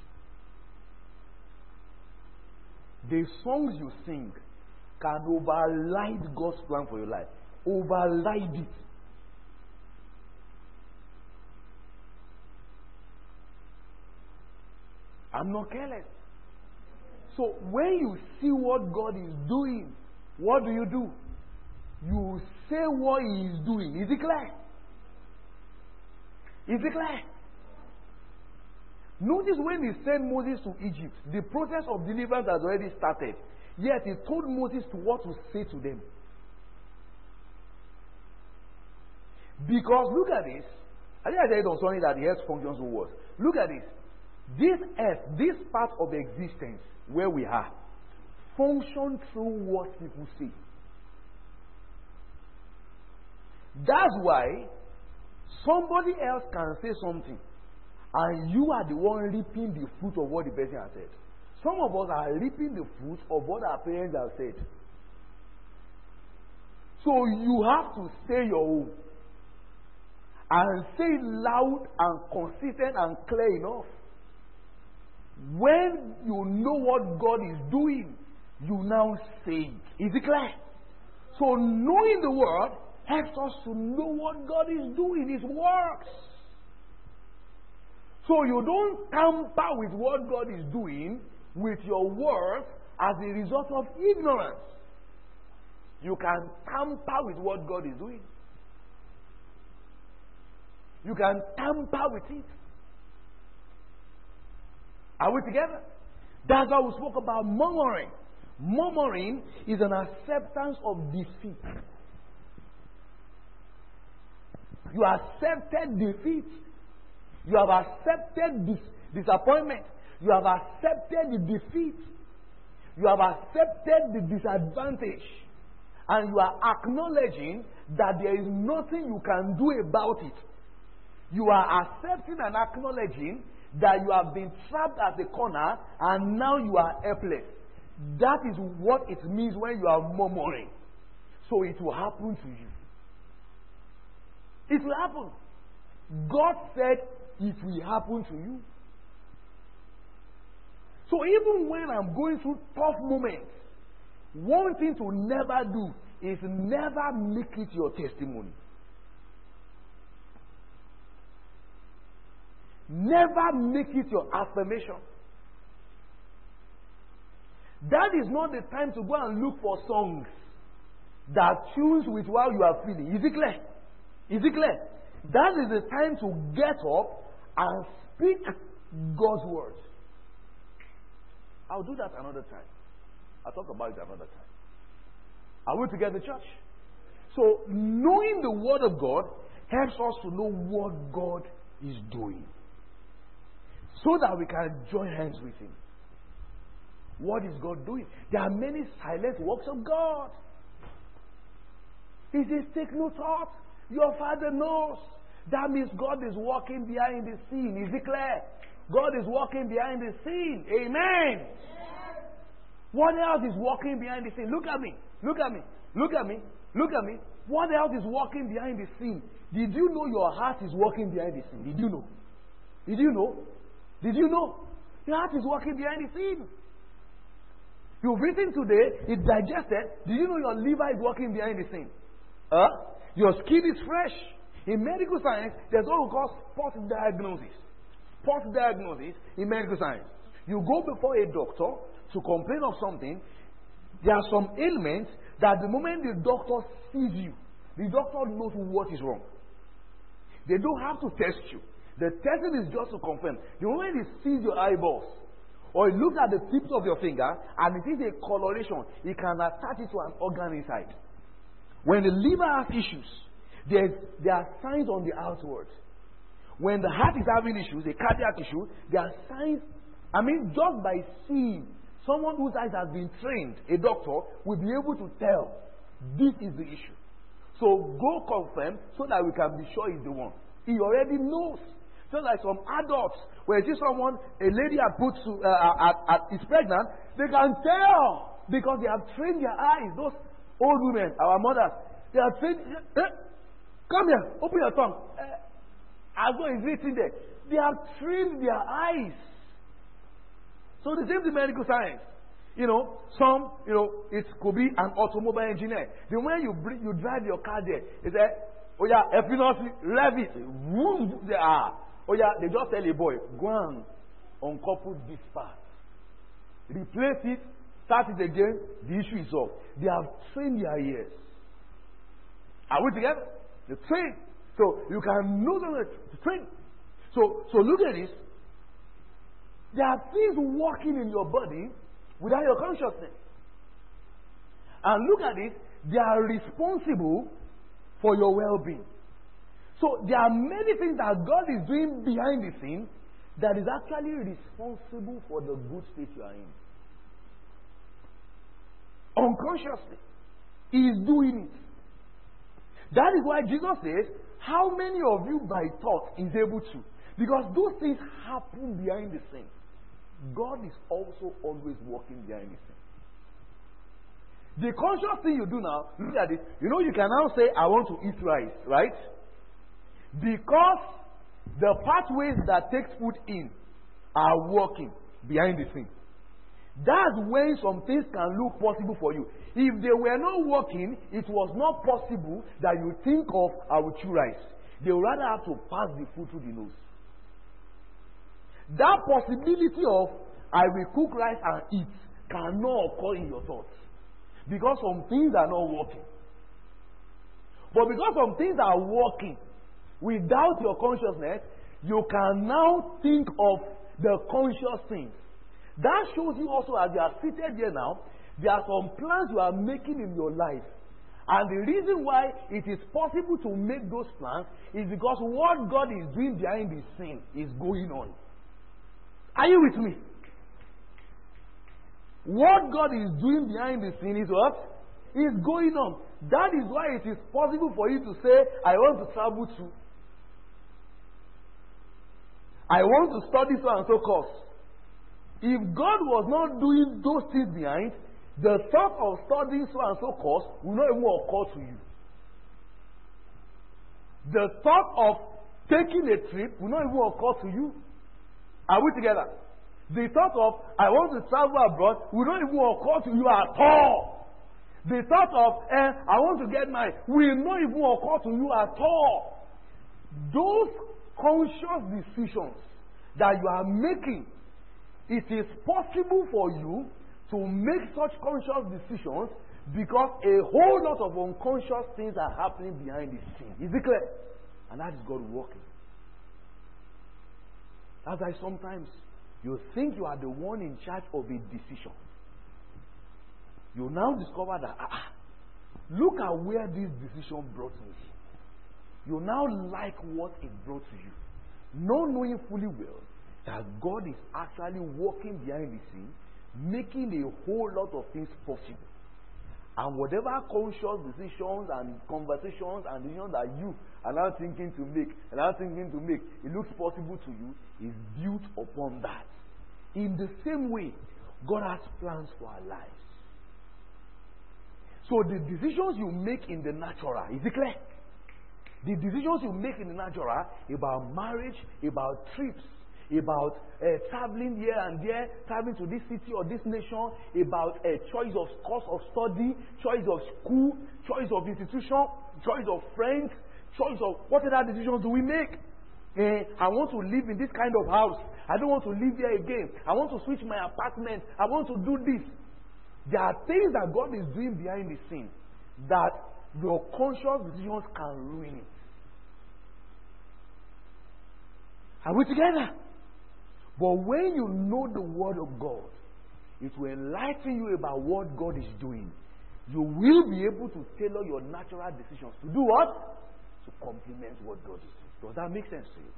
The songs you sing can override God's plan for your life. Override it. I'm not careless. So when you see what God is doing, what do? You say what He is doing. Is it clear? Is it clear? Notice when He sent Moses to Egypt, the process of deliverance has already started. Yet He told Moses what to say to them. Because look at this. I think I said on Sunday that the earth functions through what? Look at this. This earth, this part of existence where we are, functions through what people say. That's why somebody else can say something and you are the one reaping the fruit of what the person has said. Some of us are reaping the fruit of what our parents have said. So you have to say your own. And say it loud and consistent and clear enough. When you know what God is doing, you now say it. Is it clear? So knowing the word helps us to know what God is doing, His works. So you don't tamper with what God is doing with your words as a result of ignorance. You can tamper with what God is doing. You can tamper with it. Are we together? That's why we spoke about murmuring. Murmuring is an acceptance of defeat. You accepted defeat. You have accepted disappointment. You have accepted the defeat. You have accepted the disadvantage. And you are acknowledging that there is nothing you can do about it. You are accepting and acknowledging that you have been trapped at the corner and now you are helpless. That is what it means when you are murmuring. So it will happen to you. It will happen. God said it will happen to you. So even when I'm going through tough moments, one thing to never do is never make it your testimony. Never make it your affirmation. That is not the time to go and look for songs that tunes with how you are feeling. Is it clear? Is it clear? That is the time to get up and speak God's word. I'll do that another time. I'll talk about it another time. Are we together, church? So, knowing the word of God helps us to know what God is doing, so that we can join hands with Him. What is God doing? There are many silent works of God. He says, take no thought. Your Father knows. That means God is walking behind the scene. Is it clear? God is walking behind the scene. Amen. Yes. What else is walking behind the scene? Look at me. Look at me. Look at me. Look at me. What else is walking behind the scene? Did you know your heart is walking behind the scene? Did you know? Did you know? Did you know? Your heart is walking behind the scene. You've eaten today, it's digested. Did you know your liver is walking behind the scene? Your skin is fresh. In medical science, there's what we call spot diagnosis. Spot diagnosis in medical science. You go before a doctor to complain of something. There are some ailments that the moment the doctor sees you, the doctor knows what is wrong. They don't have to test you. The testing is just to confirm. The moment he sees your eyeballs, or he looks at the tips of your finger, and he sees a coloration, he can attach it to an organ inside. When the liver has issues, there are signs on the outward. When the heart is having issues, a cardiac issue, there are signs. I mean, just by seeing someone whose eyes has been trained, a doctor, will be able to tell this is the issue. So go confirm so that we can be sure he's the one. He already knows. So like some adults, when you see someone, a lady is pregnant, they can tell because they have trained their eyes. Those old women, our mothers, they have trained. Come here, open your tongue. As though it's written there. They have trained their eyes. So the same thing medical science. It could be an automobile engineer. The way you drive your car there, is that, oh yeah, if you not rev it, whoom, they are. Oh yeah, they just tell a boy, go and uncouple this part. Replace it, start it again, the issue is solved. They have trained their ears. Are we together? They train. So you can know them to train. So look at this. There are things working in your body without your consciousness. And look at it, they are responsible for your well-being. So there are many things that God is doing behind the scene that is actually responsible for the good state you are in. Unconsciously, He is doing it. That is why Jesus says, how many of you by thought is able to? Because those things happen behind the scene. God is also always working behind the scene. The conscious thing you do now, look at it. You can now say, I want to eat rice, right? Because the pathways that takes food in are working behind the scene. That's when some things can look possible for you. If they were not working, it was not possible that you think of, I will chew rice. They would rather have to pass the food through the nose. That possibility of, I will cook rice and eat, cannot occur in your thoughts. Because some things are not working. But because some things are working, without your consciousness, you can now think of the conscious things. That shows you also, as you are seated here now, there are some plans you are making in your life. And the reason why it is possible to make those plans is because what God is doing behind the scene is going on. Are you with me? What God is doing behind the scene is what? Is going on. That is why it is possible for you to say, I want to travel to. I want to study so and so course. If God was not doing those things behind, the thought of studying so and so course will not even occur to you. The thought of taking a trip will not even occur to you. Are we together? The thought of, I want to travel abroad will not even occur to you at all. The thought of, I want to get married will not even occur to you at all. Those conscious decisions that you are making, it is possible for you to make such conscious decisions because a whole lot of unconscious things are happening behind the scene. Is it clear? And that is God working. That's why sometimes you think you are the one in charge of a decision. You now discover that, look at where this decision brought me. You now like what it brought to you. Not knowing fully well that God is actually working behind the scene, making a whole lot of things possible. And whatever conscious decisions and conversations and decisions that you are now thinking to make, it looks possible to you, is built upon that. In the same way, God has plans for our lives. So the decisions you make in the natural, is it clear? The decisions you make in the natural about marriage, about trips, about traveling here and there, traveling to this city or this nation, about a choice of course of study, choice of school, choice of institution, choice of friends, choice of what other decisions do we make? I want to live in this kind of house. I don't want to live there again. I want to switch my apartment. I want to do this. There are things that God is doing behind the scene that your conscious decisions can ruin it. Are we together? But when you know the Word of God, it will enlighten you about what God is doing. You will be able to tailor your natural decisions to do what? To complement what God is doing. Does that make sense to you?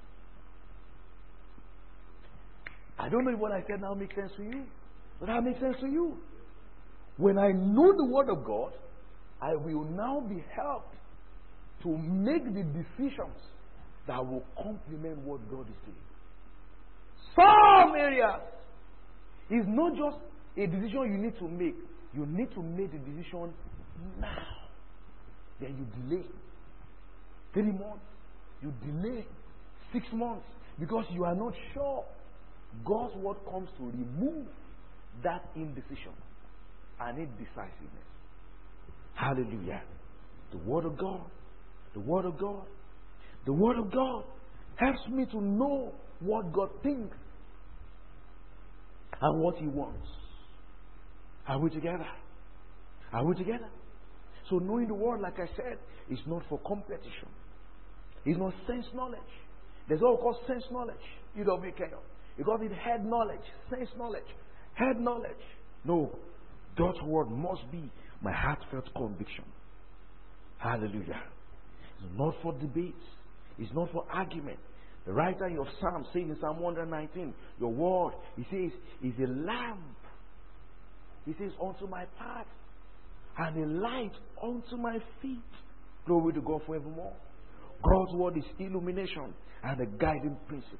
I don't know if what I said now makes sense to you. Does that make sense to you? When I know the Word of God, I will now be helped to make the decisions that will complement what God is doing. Some areas is not just a decision you need to make. You need to make the decision now. Then you delay 3 months. You delay 6 months because you are not sure. God's word comes to remove that indecision and indecisiveness. Hallelujah. The Word of God. The Word of God. The Word of God helps me to know what God thinks and what He wants. Are we together? Are we together? So knowing the Word, like I said, is not for competition. It's not sense knowledge. There's what we call sense knowledge. EWKO. You got it, head knowledge, sense knowledge, head knowledge. No, God's Word must be my heartfelt conviction. Hallelujah. It's not for debates. It's not for argument. The writer of Psalm says in Psalm 119, your word, he says, is a lamp. He says, unto my path, and a light unto my feet. Glory to God forevermore. God's word is illumination and a guiding principle.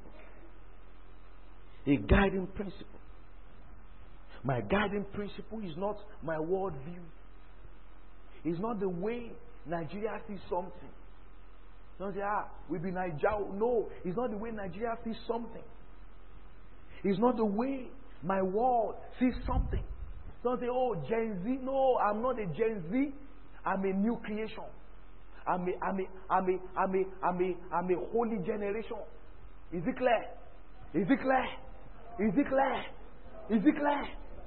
A guiding principle. My guiding principle is not my world view. It's not the way Nigeria sees something. Don't say, we've been Nigeria. No, it's not the way Nigeria sees something. It's not the way my world sees something. Don't say, Gen Z. No, I'm not a Gen Z. I'm a new creation. I'm a holy generation. Is it clear? Is it clear? Is it clear? Is it clear?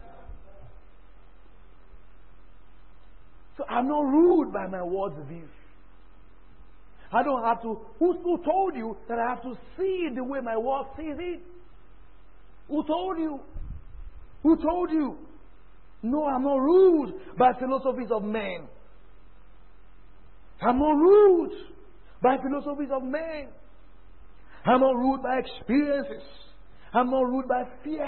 So I'm not ruled by my world's view. I don't have to. Who told you that I have to see it the way my world sees it? Who told you? Who told you? No, I'm not ruled by philosophies of men. I'm not ruled by philosophies of men. I'm not ruled by experiences. I'm not ruled by fear.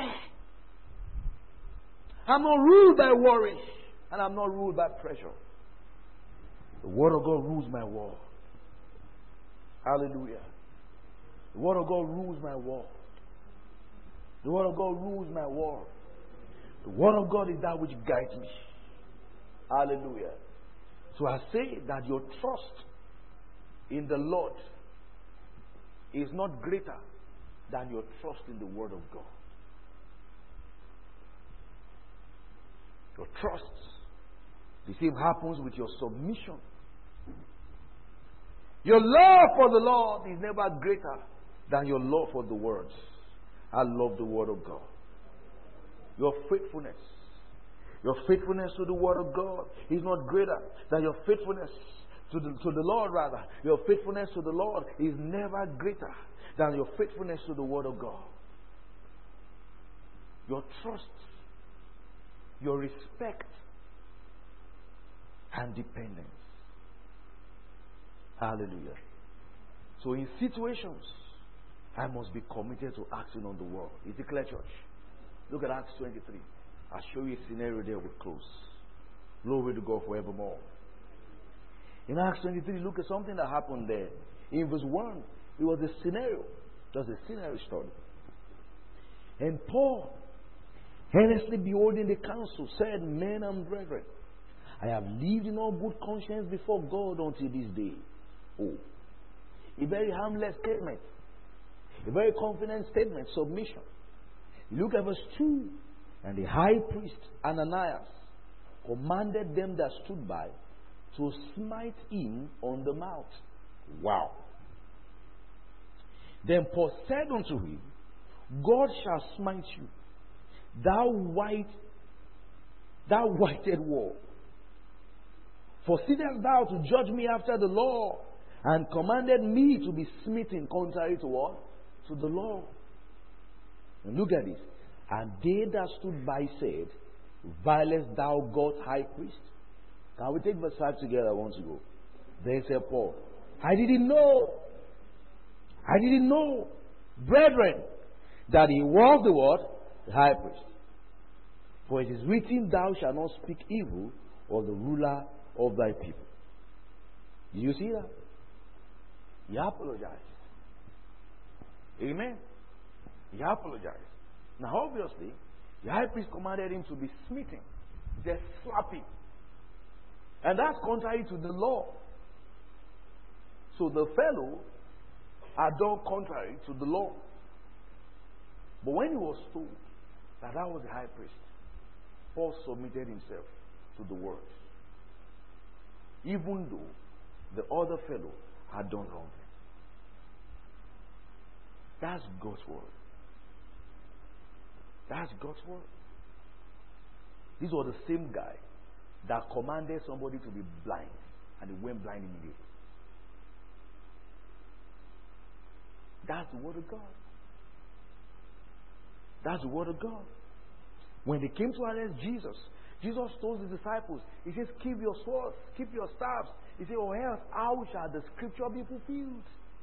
I'm not ruled by worry. And I'm not ruled by pressure. The Word of God rules my world. Hallelujah. The Word of God rules my world. The Word of God rules my world. The Word of God is that which guides me. Hallelujah. So I say that your trust in the Lord is not greater than your trust in the Word of God. Your trust. The same happens with your submission. Your love for the Lord is never greater than your love for the words. I love the Word of God. Your faithfulness to the Word of God is not greater than your faithfulness to the Lord, rather. Your faithfulness to the Lord is never greater than your faithfulness to the Word of God. Your trust, your respect, and dependence. Hallelujah. So in situations, I must be committed to acting on the Word. It's a clear, church. Look at Acts 23. I'll show you a scenario there with close. Glory to God forevermore. In Acts 23, look at something that happened there. In verse 1, it was a scenario. Just a scenario story. And Paul, earnestly beholding the council, said, Men and brethren, I have lived in all good conscience before God until this day. Oh, a very harmless statement. A very confident statement, submission. Look at verse 2. And the high priest Ananias commanded them that stood by to smite him on the mouth. Wow. Then Paul said unto him, God shall smite you, thou whited wall. For sittest thou to judge me after the law, and commanded me to be smitten contrary to what? To the law. And look at this. And they that stood by said, Violest thou God's high priest? Can we take verse 5 together once ago? Then said Paul, I didn't know, brethren, that he was the what? The high priest. For it is written, Thou shalt not speak evil of the ruler of thy people. Do you see that? He apologized. Amen. He apologized. Now obviously, the high priest commanded him to be smitten, just slapping. And that's contrary to the law. So the fellow had done contrary to the law. But when he was told that was the high priest, Paul submitted himself to the word. Even though the other fellow had done wrong. That's God's word. That's God's word. This was the same guy that commanded somebody to be blind, and he went blind immediately. That's the word of God. That's the word of God. When they came to arrest Jesus, Jesus told his disciples, he says, keep your swords, keep your staffs. He said, or else how shall the scripture be fulfilled?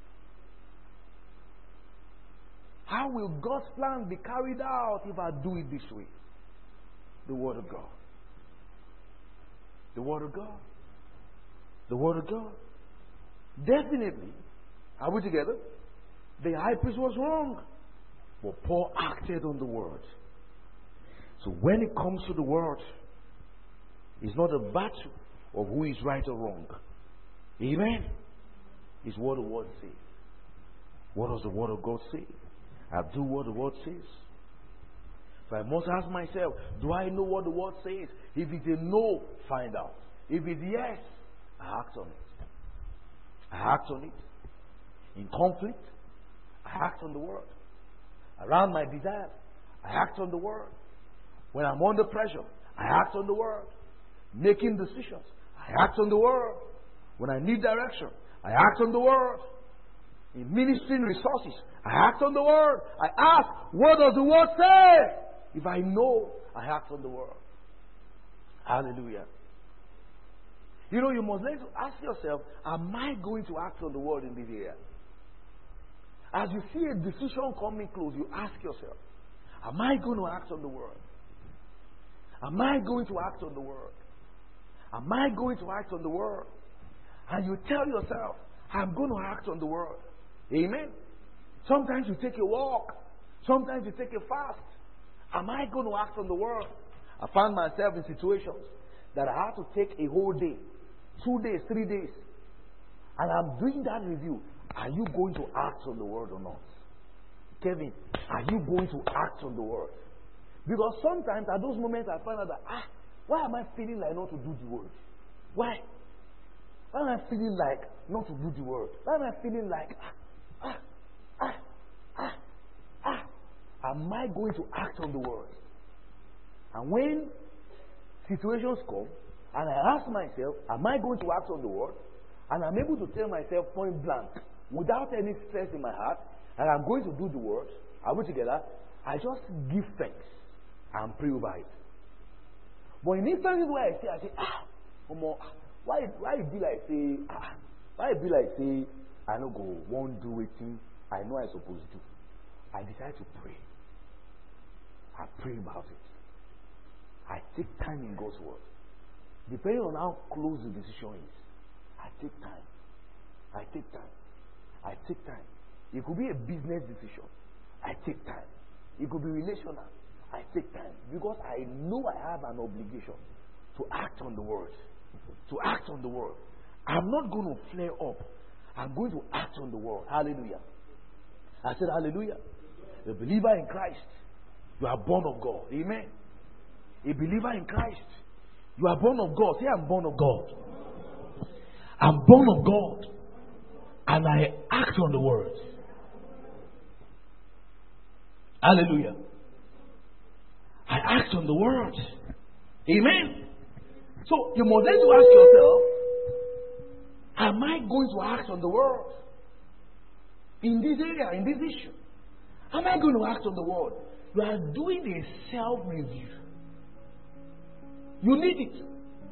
How will God's plan be carried out if I do it this way? The word of God. The word of God. The word of God. Definitely. Are we together? The high priest was wrong. But Paul acted on the word. So when it comes to the word, it's not a battle of who is right or wrong. Amen. It's what the word says. What does the word of God say? I do what the word says. So I must ask myself, do I know what the word says? If it's a no, find out. If it's yes, I act on it. I act on it. In conflict, I act on the word. Around my desires, I act on the word. When I'm under pressure, I act on the word. Making decisions, I act on the word. When I need direction, I act on the word. In ministering resources, I act on the word. I ask, what does the word say? If I know, I act on the word. Hallelujah. You know, you must learn to ask yourself, am I going to act on the word in this area? As you see a decision coming close, you ask yourself, am I going to act on the word? Am I going to act on the word? Am I going to act on the word? And you tell yourself, I'm going to act on the word. Amen. Sometimes you take a walk. Sometimes you take a fast. Am I going to act on the word? I found myself in situations that I had to take a whole day, 2 days, 3 days. And I'm doing that review. Are you going to act on the word or not? Kevin, are you going to act on the word? Because sometimes at those moments I find out that, why am I feeling like not to do the word? Why? Why am I feeling like not to do the word? Why am I feeling like, am I going to act on the word? And when situations come, and I ask myself, am I going to act on the word? And I'm able to tell myself point blank, without any stress in my heart, and I'm going to do the word, are we together? I just give thanks and pray over it. But in instances where I say, why it be like say, I no go, won't do it, I know I supposed to do. I decide to pray. I pray about it. I take time in God's word. Depending on how close the decision is, I take time. I take time. I take time. It could be a business decision. I take time. It could be relational. I take time. Because I know I have an obligation to act on the word. To act on the word. I'm not going to flare up. I'm going to act on the word. Hallelujah. I said hallelujah. A believer in Christ, you are born of God. Amen. A believer in Christ, you are born of God. Say, I'm born of God. I'm born of God. And I act on the word. Hallelujah. I act on the word. Amen. So you must then to ask yourself, am I going to act on the word? In this area, in this issue. Am I going to act on the word? You are doing a self-review. You need it.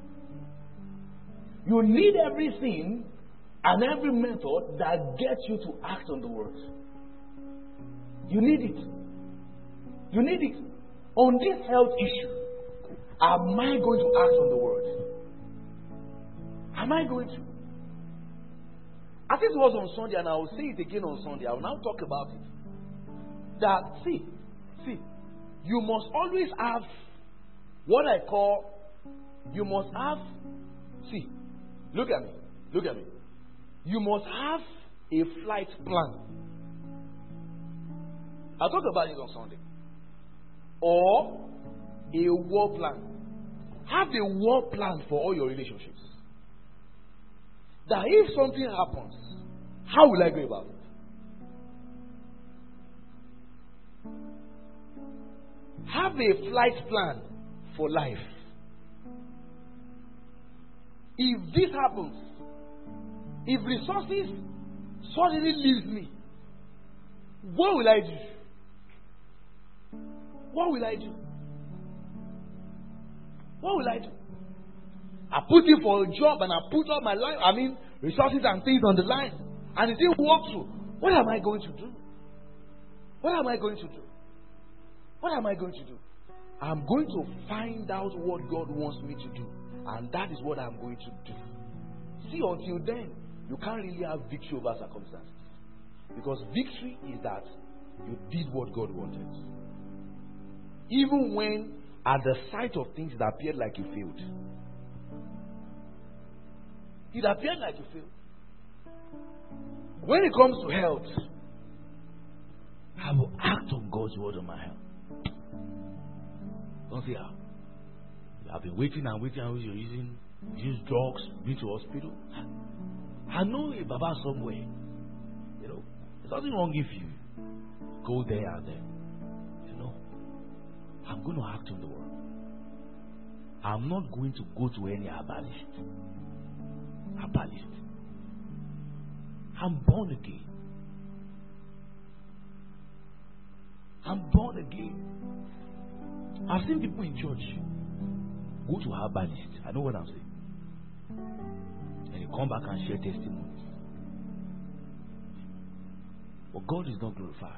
You need everything and every method that gets you to act on the word. You need it. You need it. On this health issue, am I going to act on the word? Am I going to? As it was on Sunday, and I will say it again on Sunday, I will now talk about it. That, see, you must always have what I call, you must have, look at me. You must have a flight plan. I'll talk about it on Sunday. Or a war plan. Have a war plan for all your relationships. That if something happens, how will I go about it? Have a flight plan for life. If this happens, if resources suddenly leave me, what will I do? What will I do? What will I do? I put in for a job and I put all my life, resources and things on the line, and it didn't work through. What am I going to do? What am I going to do? What am I going to do? I'm going to find out what God wants me to do. And that is what I'm going to do. See, until then, you can't really have victory over circumstances. Because victory is that you did what God wanted. Even when at the sight of things it appeared like you failed. It appeared like you failed. When it comes to health, I will act on God's word on my health. Don't say, I've been waiting and you're using drugs, been to hospital. I know a Baba somewhere. There's nothing wrong if you go there and then. I'm going to act on the word. I'm not going to go to any herbalist. I'm born again. I'm born again. I've seen people in church go to herbalists. I know what I'm saying. And they come back and share testimonies. But God is not glorified.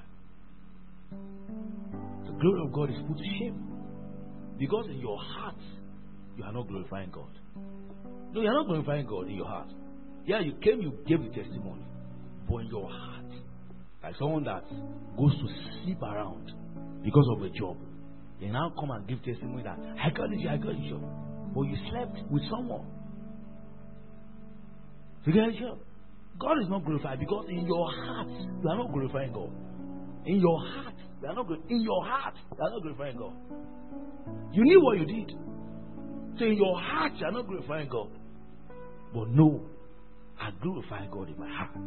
The glory of God is put to shame. Because in your heart, you are not glorifying God. No, you are not glorifying God in your heart. Yeah, you came, you gave the testimony. But in your heart, like someone that goes to sleep around because of a job, they now come and give testimony that I got this job. But you slept with someone to get a job. God is not glorified because in your heart you are not glorifying God. In your heart, you are not glorifying God. You knew what you did. So in your heart you are not glorifying God. But no, I glorify God in my heart.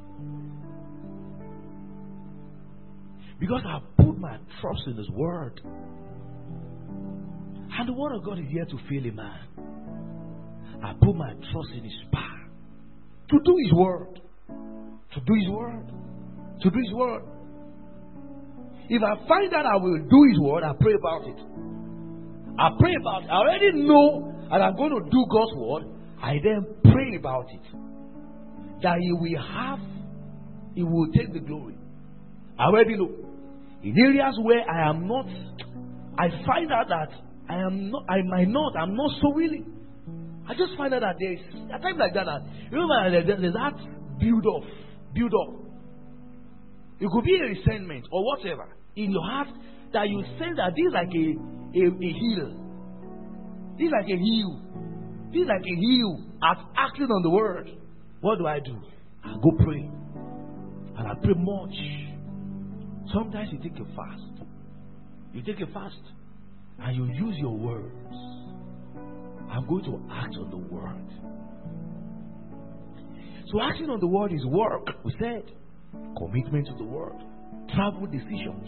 Because I put my trust in His Word. And the Word of God is here to fill a man. I put my trust in His power. To do His Word. To do His Word. To do His Word. If I find that I will do His Word, I pray about it. I pray about it. I already know that I'm going to do God's Word. I then pray about it. That He will take the glory. I already know. In areas where I am not, I find out that I'm not so willing. I just find out that there's a time like that, remember there's that build up. It could be a resentment or whatever in your heart that you sense that this is like a heel. This is like a heel. This is like a heel at acting on the Word. What do? I go pray. And I pray much. Sometimes you take a fast. And you use your words. I'm going to act on the Word. So acting on the Word is work. We said commitment to the Word. Travel decisions.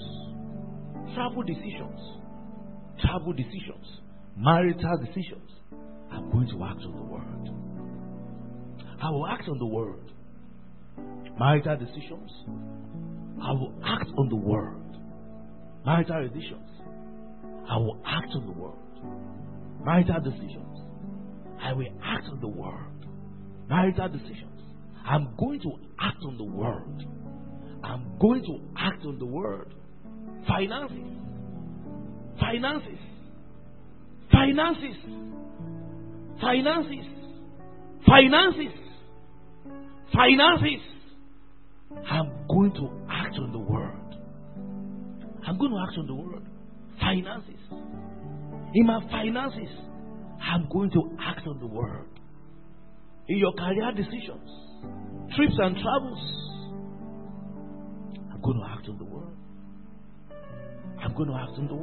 Marital decisions. I'm going to act on the Word. I will act on the Word. Marital decisions. I will act on the Word. Marital decisions. I will act on the Word. Marital decisions. I will act on the Word. Marital decisions. I'm going to act on the Word. I'm going to act on the Word. Finances. I'm going to act on the Word. Finances. In my finances, I'm going to act on the Word. In your career decisions, trips and travels, I'm going to act on the Word. I'll act on the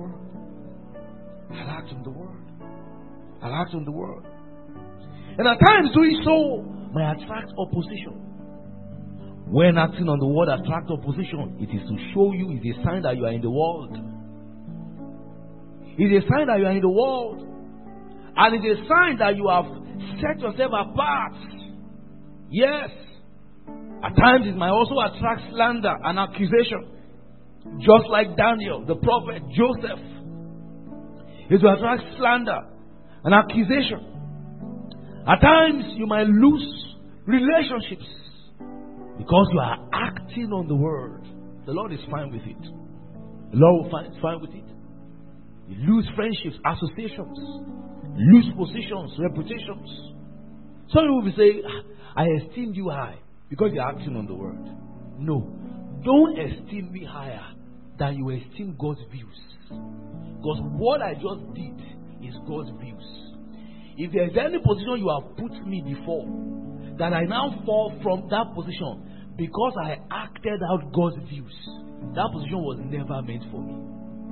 Word. And at times doing so may attract opposition. When acting on the Word attracts opposition, it is to show you, it's a sign that you are in the world. It's a sign that you are in the world. And it's a sign that you have set yourself apart. Yes. At times it might also attract slander and accusation. Just like Daniel, the prophet, Joseph. It will attract slander and accusation. At times you might lose relationships because you are acting on the Word. The Lord is fine with it. The Lord will fine with it. You lose friendships, associations, lose positions, reputations. Some people will say, I esteem you high because you're acting on the Word. No. Don't esteem me higher than you esteem God's views. Because what I just did is God's views. If there is any position you have put me before, that I now fall from that position because I acted out God's views, that position was never meant for me.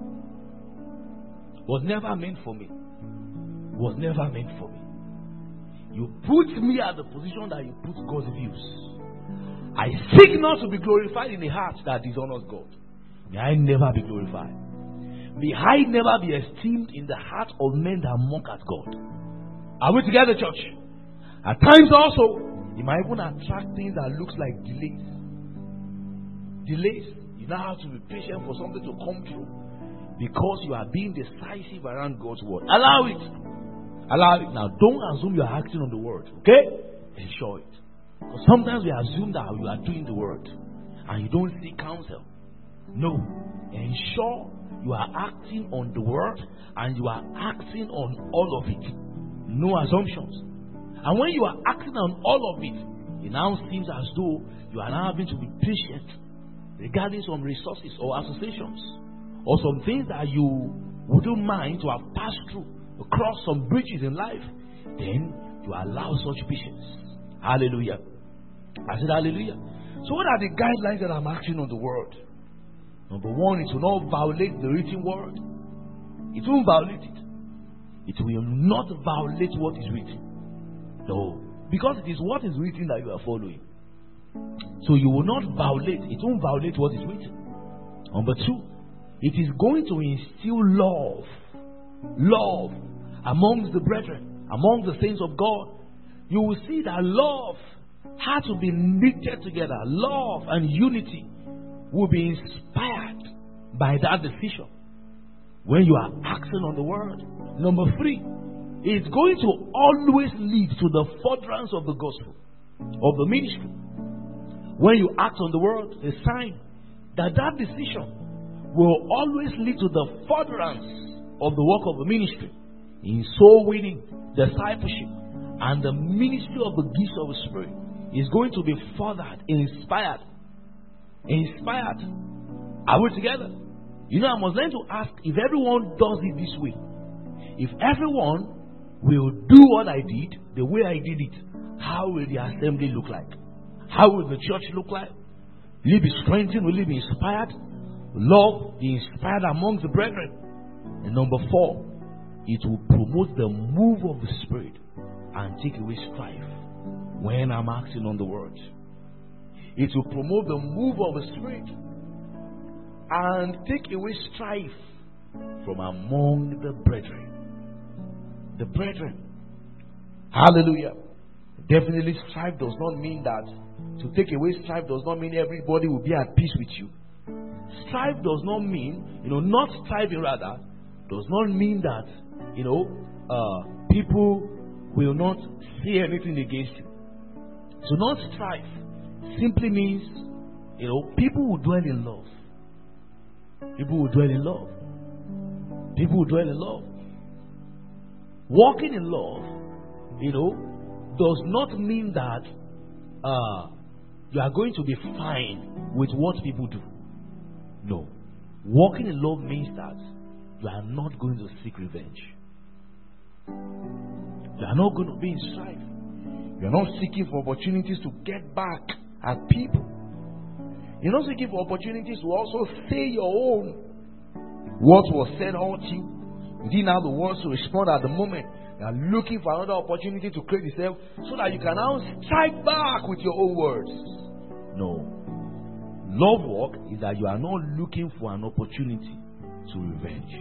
You put me at the position that you put God's views. I seek not to be glorified in a heart that dishonors God. May I never be glorified. May I never be esteemed in the heart of men that mock at God. Are we together, church? At times also, it might even attract things that looks like delays. You now have to be patient for something to come through because you are being decisive around God's Word. Allow it. Now, don't assume you are acting on the Word. Okay? Ensure it. Because sometimes we assume that you are doing the Word and you don't seek counsel. No. Ensure you are acting on the Word and you are acting on all of it. No assumptions. And when you are acting on all of it, it now seems as though you are now having to be patient regarding some resources or associations or some things that you wouldn't mind to have passed through, across some bridges in life. Then you allow such patience. Hallelujah. I said, hallelujah. So what are the guidelines that I'm acting on the word? Number one, it will not violate the written word. It won't violate it. It will not violate what is written. No. Because it is what is written that you are following. So you will not violate. It won't violate what is written. Number two, it is going to instill love. Love amongst the brethren, among the saints of God. You will see that love had to be knitted together. Love and unity will be inspired by that decision when you are acting on the word. Number three, it's going to always lead to the furtherance of the gospel, of the ministry. When you act on the word, a sign that that decision will always lead to the furtherance of the work of the ministry in soul winning, discipleship, and the ministry of the gifts of the Spirit is going to be furthered, inspired. Are we together? You know, I was going to ask, if everyone does it this way, if everyone will do what I did, the way I did it, how will the assembly look like? How will the church look like? Will it be strengthened? Will it be inspired? Love be inspired among the brethren. And number four, it will promote the move of the Spirit and take away strife when I'm acting on the word. It will promote the move of the Spirit and take away strife from among the brethren. The brethren. Hallelujah. Definitely, strife does not mean that. To take away strife does not mean everybody will be at peace with you. Strife does not mean, not striving rather, does not mean that, people will not say anything against you. So not strife simply means, people will dwell in love. People will dwell in love. People will dwell in love. Walking in love, does not mean that you are going to be fine with what people do. No. Walking in love means that you are not going to seek revenge. You are not going to be in strife. You are not seeking for opportunities to get back at people. You're not seeking for opportunities to also say your own. What was said out to you, you didn't have the words to respond at the moment. You are looking for another opportunity to create yourself so that you can now strike back with your own words. No. Love walk is that you are not looking for an opportunity to revenge.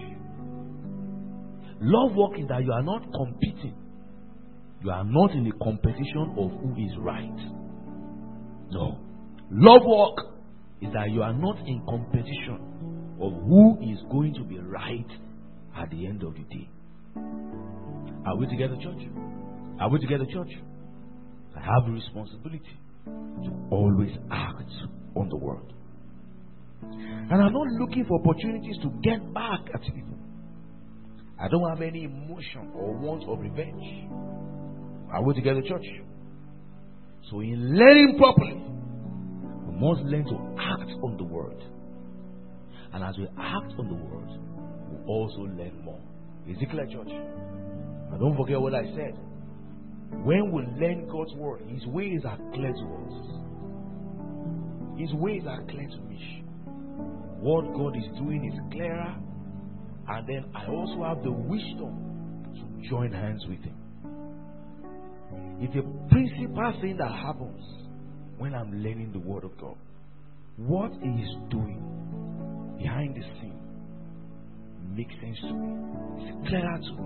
Love walk is that you are not competing. You are not in the competition of who is right. No. Love walk is that you are not in competition of who is going to be right at the end of the day. Are we together, church? Are we together, church? I have the responsibility to always act on the word. And I'm not looking for opportunities to get back at people. I don't have any emotion or want of revenge. Are we together, church? So in learning properly, we must learn to act on the word. And as we act on the word, we also learn more. Is it clear, church? Now don't forget what I said. When we learn God's word, His ways are clear to us. His ways are clear to me. What God is doing is clearer. And then I also have the wisdom to join hands with Him. It's a principal thing that happens when I'm learning the word of God. What He is doing behind the scene makes sense to me. It's clearer to me.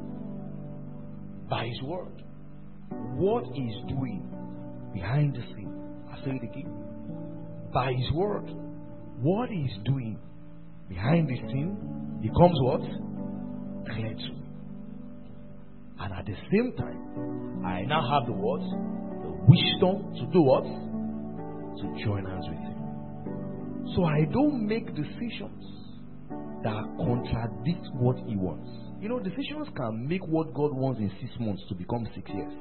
By His word. What He is doing behind the scene. I'll say it again. By His word. What He is doing behind the scene becomes what? Clear to me. And at the same time, I now have the what? The wisdom to do what? To join hands with Him. So I don't make decisions that contradict what He wants. Decisions can make what God wants in 6 months to become 6 years.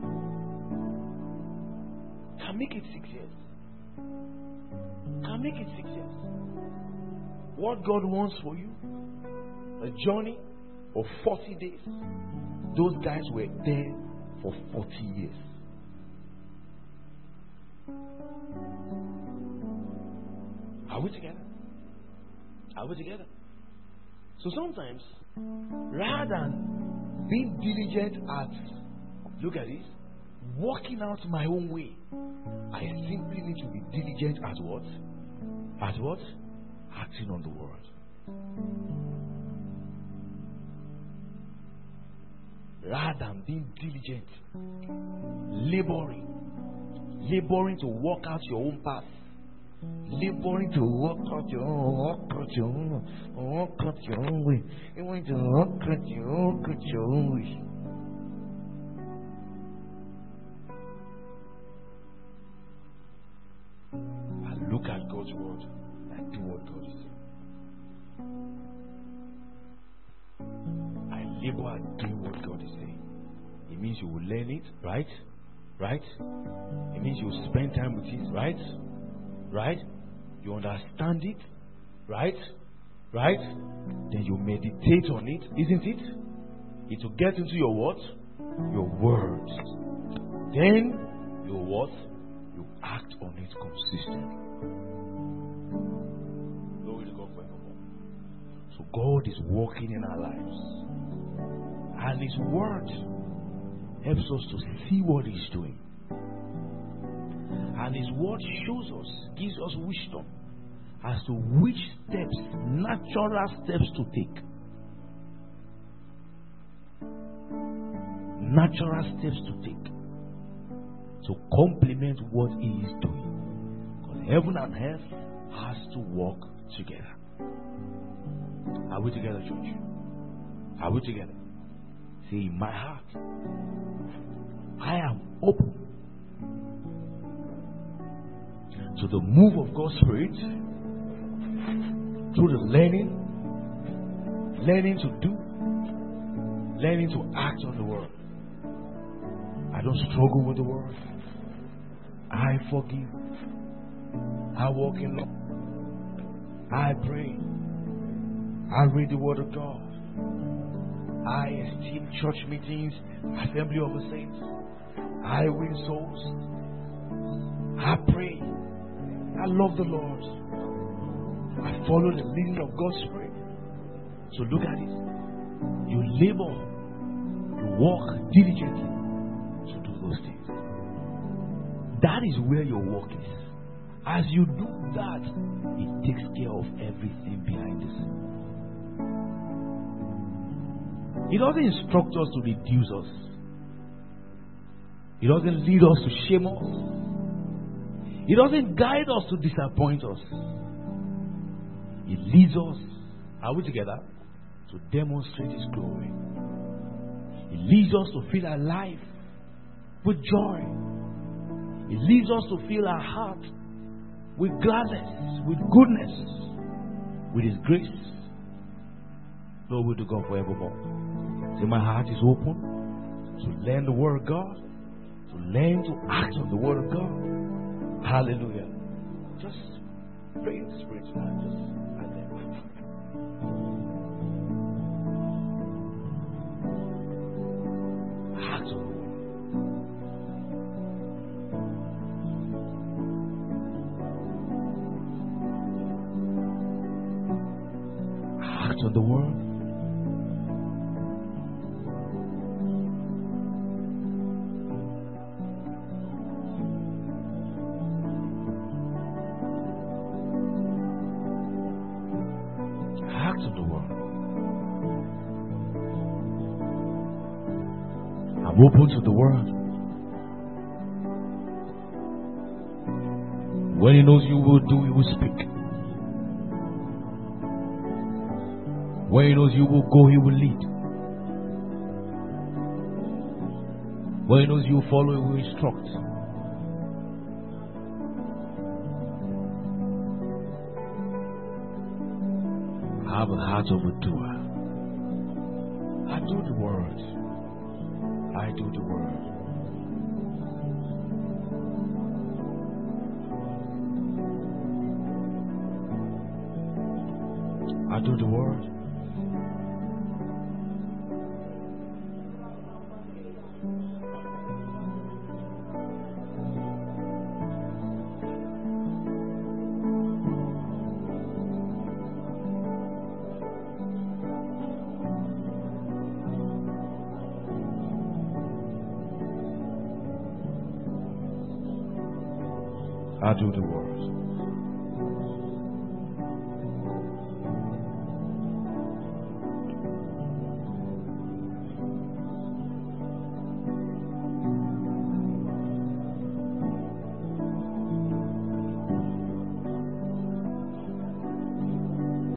Can make it 6 years. Can make it 6 years. What God wants for you, a journey of 40 days. Those guys were there for 40 years. Are we together? Are we together? So sometimes, rather than being diligent at, look at this, working out my own way, I simply need to be diligent at what? At what? Acting on the word. Rather than being diligent, laboring to work out your own path, laboring to work out your own way. You want to work out your own way. I look at God's word and I do what God is saying. I labor at doing what God is saying. It means you will learn it, right? Right? It means you will spend time with it, right? Right? You understand it, right? Right? Then you meditate on it, isn't it? It will get into your what? Your words. Then you what? You act on it consistently. Glory to God forevermore. So God is working in our lives. And His word helps us to see what He's doing. And His word shows us, gives us wisdom as to which steps, natural steps to take. Natural steps to take to complement what He is doing. Because heaven and earth has to work together. Are we together, church? Are we together? See, in my heart, I am open to the move of God's Spirit through the learning to do, learning to act on the word. I don't struggle with the word. I forgive. I walk in love. I pray. I read the word of God. I esteem church meetings, assembly of the saints. I win souls. I pray. I love the Lord. I follow the leading of God's Spirit. So look at it. You labor, you walk diligently to do those things. That is where your work is. As you do that, it takes care of everything behind the scene. It doesn't instruct us to reduce us. It doesn't lead us to shame us. It doesn't guide us to disappoint us. It leads us, are we together, to demonstrate His glory. It leads us to feel alive with joy. It leads us to fill our heart with gladness, with goodness, with His grace. Glory to God forevermore. See, my heart is open to learn the Word of God, to learn to act on the Word of God. Hallelujah. Just pray in the Spirit tonight. Just act on the Word. Act on the Word. Open to the word. When He knows you will do, He will speak. When He knows you will go, He will lead. When He knows you will follow, He will instruct. I have a heart of a doer. I do the word. I do the word. I do the word. I do the words.